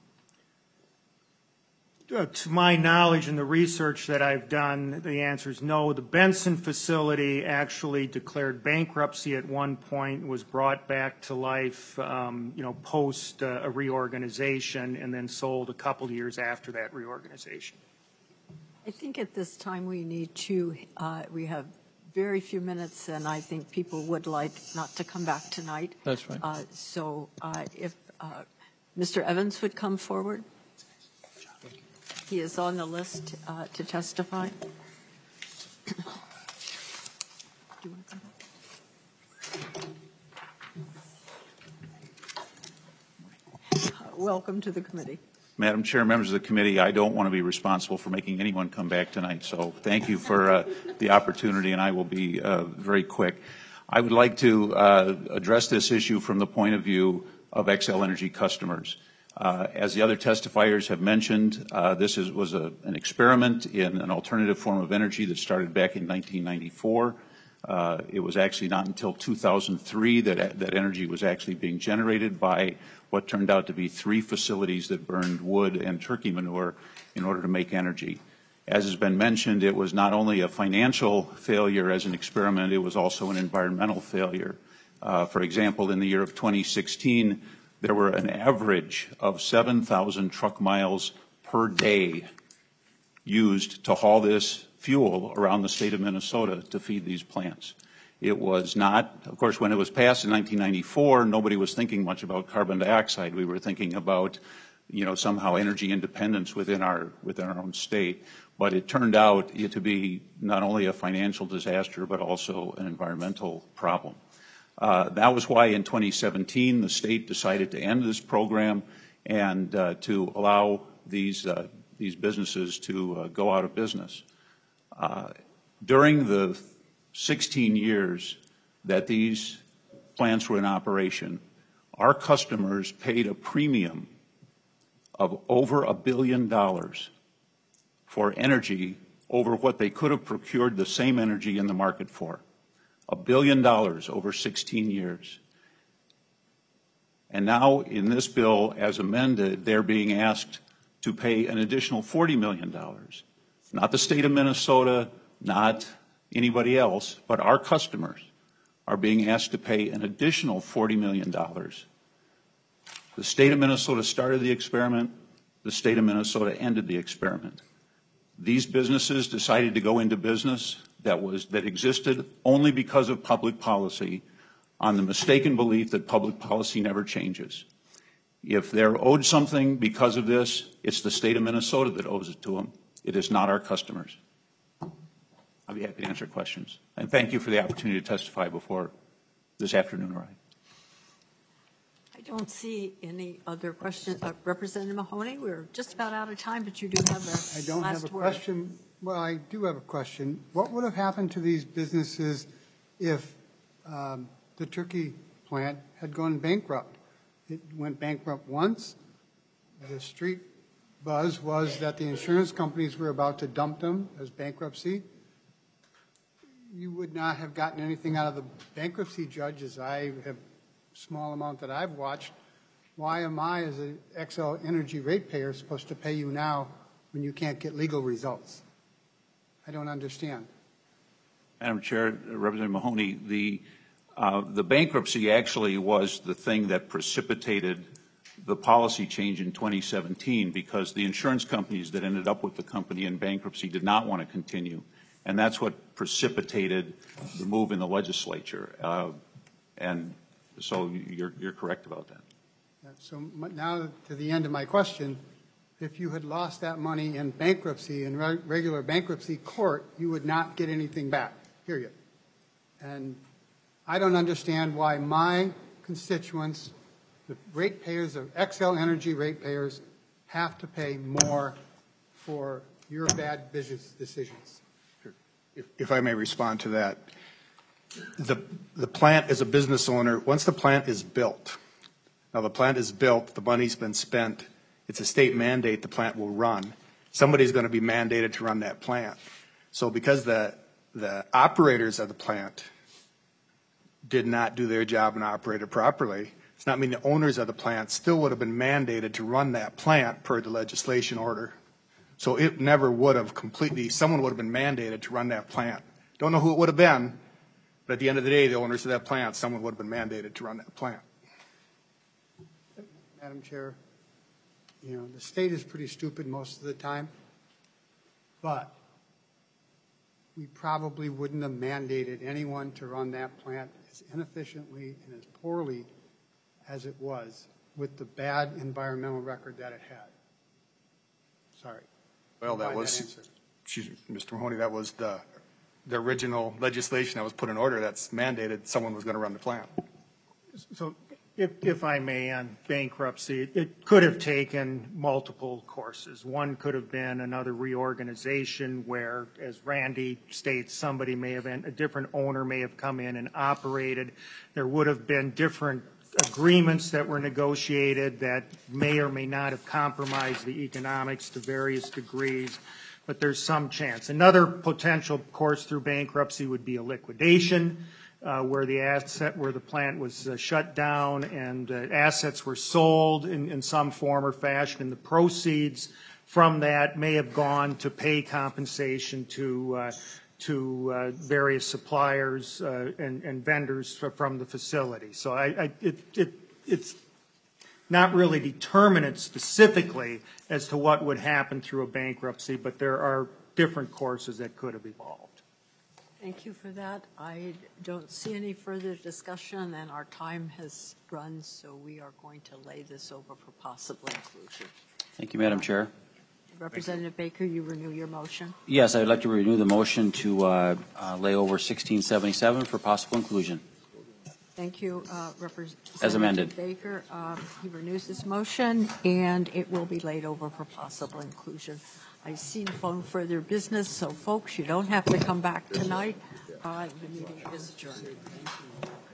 To my knowledge and the research that I've done, the answer is no. The Benson facility actually declared bankruptcy at one point, was brought back to life, post a reorganization, and then sold a couple of years after that reorganization. I think at this time we need to, we have very few minutes, and I think people would like not to come back tonight. That's fine. So if Mr. Evans would come forward. He is on the list to testify. Do you want to come back? Welcome to the committee. Madam Chair, members of the committee, I don't want to be responsible for making anyone come back tonight, so thank you for the opportunity, and I will be very quick. I would like to address this issue from the point of view of Xcel Energy customers. As the other testifiers have mentioned, this was an experiment in an alternative form of energy that started back in 1994. It was actually not until 2003 that energy was actually being generated by what turned out to be 3 facilities that burned wood and turkey manure in order to make energy. As has been mentioned, it was not only a financial failure as an experiment, it was also an environmental failure. For example, in the year of 2016, there were an average of 7,000 truck miles per day used to haul this fuel around the state of Minnesota to feed these plants. It was not, of course, when it was passed in 1994, nobody was thinking much about carbon dioxide. We were thinking about, somehow energy independence within our own state. But it turned out to be not only a financial disaster, but also an environmental problem. That was why in 2017 the state decided to end this program and to allow these businesses to go out of business. During the 16 years that these plants were in operation, our customers paid a premium of over $1 billion for energy over what they could have procured the same energy in the market for. $1 billion over 16 years. And now in this bill, as amended, they're being asked to pay an additional $40 million. Not the state of Minnesota, not anybody else, but our customers are being asked to pay an additional $40 million. The state of Minnesota started the experiment. The state of Minnesota ended the experiment. These businesses decided to go into business that existed only because of public policy, on the mistaken belief that public policy never changes. If they're owed something because of this, it's the state of Minnesota that owes it to them. It is not our customers. I'll be happy to answer questions. And thank you for the opportunity to testify before this afternoon, right? I don't see any other questions. Representative Mahoney, we're just about out of time, but you do have a I don't have a question. Well, I do have a question. What would have happened to these businesses if the turkey plant had gone bankrupt? It went bankrupt once. The street buzz was that the insurance companies were about to dump them as bankruptcy. You would not have gotten anything out of the bankruptcy judge, as I have small amount that I've watched. Why am I, as an Xcel Energy ratepayer, supposed to pay you now when you can't get legal results? I don't understand. Madam Chair, Representative Mahoney, the bankruptcy actually was the thing that precipitated the policy change in 2017, because the insurance companies that ended up with the company in bankruptcy did not want to continue. And that's what precipitated the move in the legislature. And so you're correct about that. So now to the end of my question, if you had lost that money in bankruptcy, in regular bankruptcy court, you would not get anything back, period. And I don't understand why my constituents, the ratepayers of Xcel Energy ratepayers, have to pay more for your bad business decisions. If I may respond to that. The plant, as a business owner, once the plant is built, now the plant is built, the money's been spent, it's a state mandate the plant will run. Somebody's going to be mandated to run that plant. So because the operators of the plant did not do their job and operate it properly, it's not mean the owners of the plant still would have been mandated to run that plant per the legislation order. So it never would have completely, someone would have been mandated to run that plant. Don't know who it would have been, but at the end of the day, the owners of that plant, someone would have been mandated to run that plant. Madam Chair, you know, the state is pretty stupid most of the time, but we probably wouldn't have mandated anyone to run that plant as inefficiently and as poorly as it was with the bad environmental record that it had. Sorry. Well, that was, Mr. Mahoney, that was the original legislation that was put in order that's mandated someone was going to run the plant. So if I may, on bankruptcy, it could have taken multiple courses. One could have been another reorganization where, as Randy states, somebody may have been, a different owner may have come in and operated. There would have been different agreements that were negotiated that may or may not have compromised the economics to various degrees, but there's some chance. Another potential course through bankruptcy would be a liquidation, where the plant was shut down and assets were sold in some form or fashion, and the proceeds from that may have gone to pay compensation to various suppliers and vendors from the facility. So it's not really determinate specifically as to what would happen through a bankruptcy, but there are different courses that could have evolved. Thank you for that. I don't see any further discussion, and our time has run, so we are going to lay this over for possible inclusion. Thank you, Madam Chair. Representative Baker, you renew your motion. Yes, I would like to renew the motion to lay over 1677 for possible inclusion. Thank you, Representative As amended. Baker. He renews this motion, and it will be laid over for possible inclusion. I see no further business, so folks, you don't have to come back tonight. The meeting is adjourned.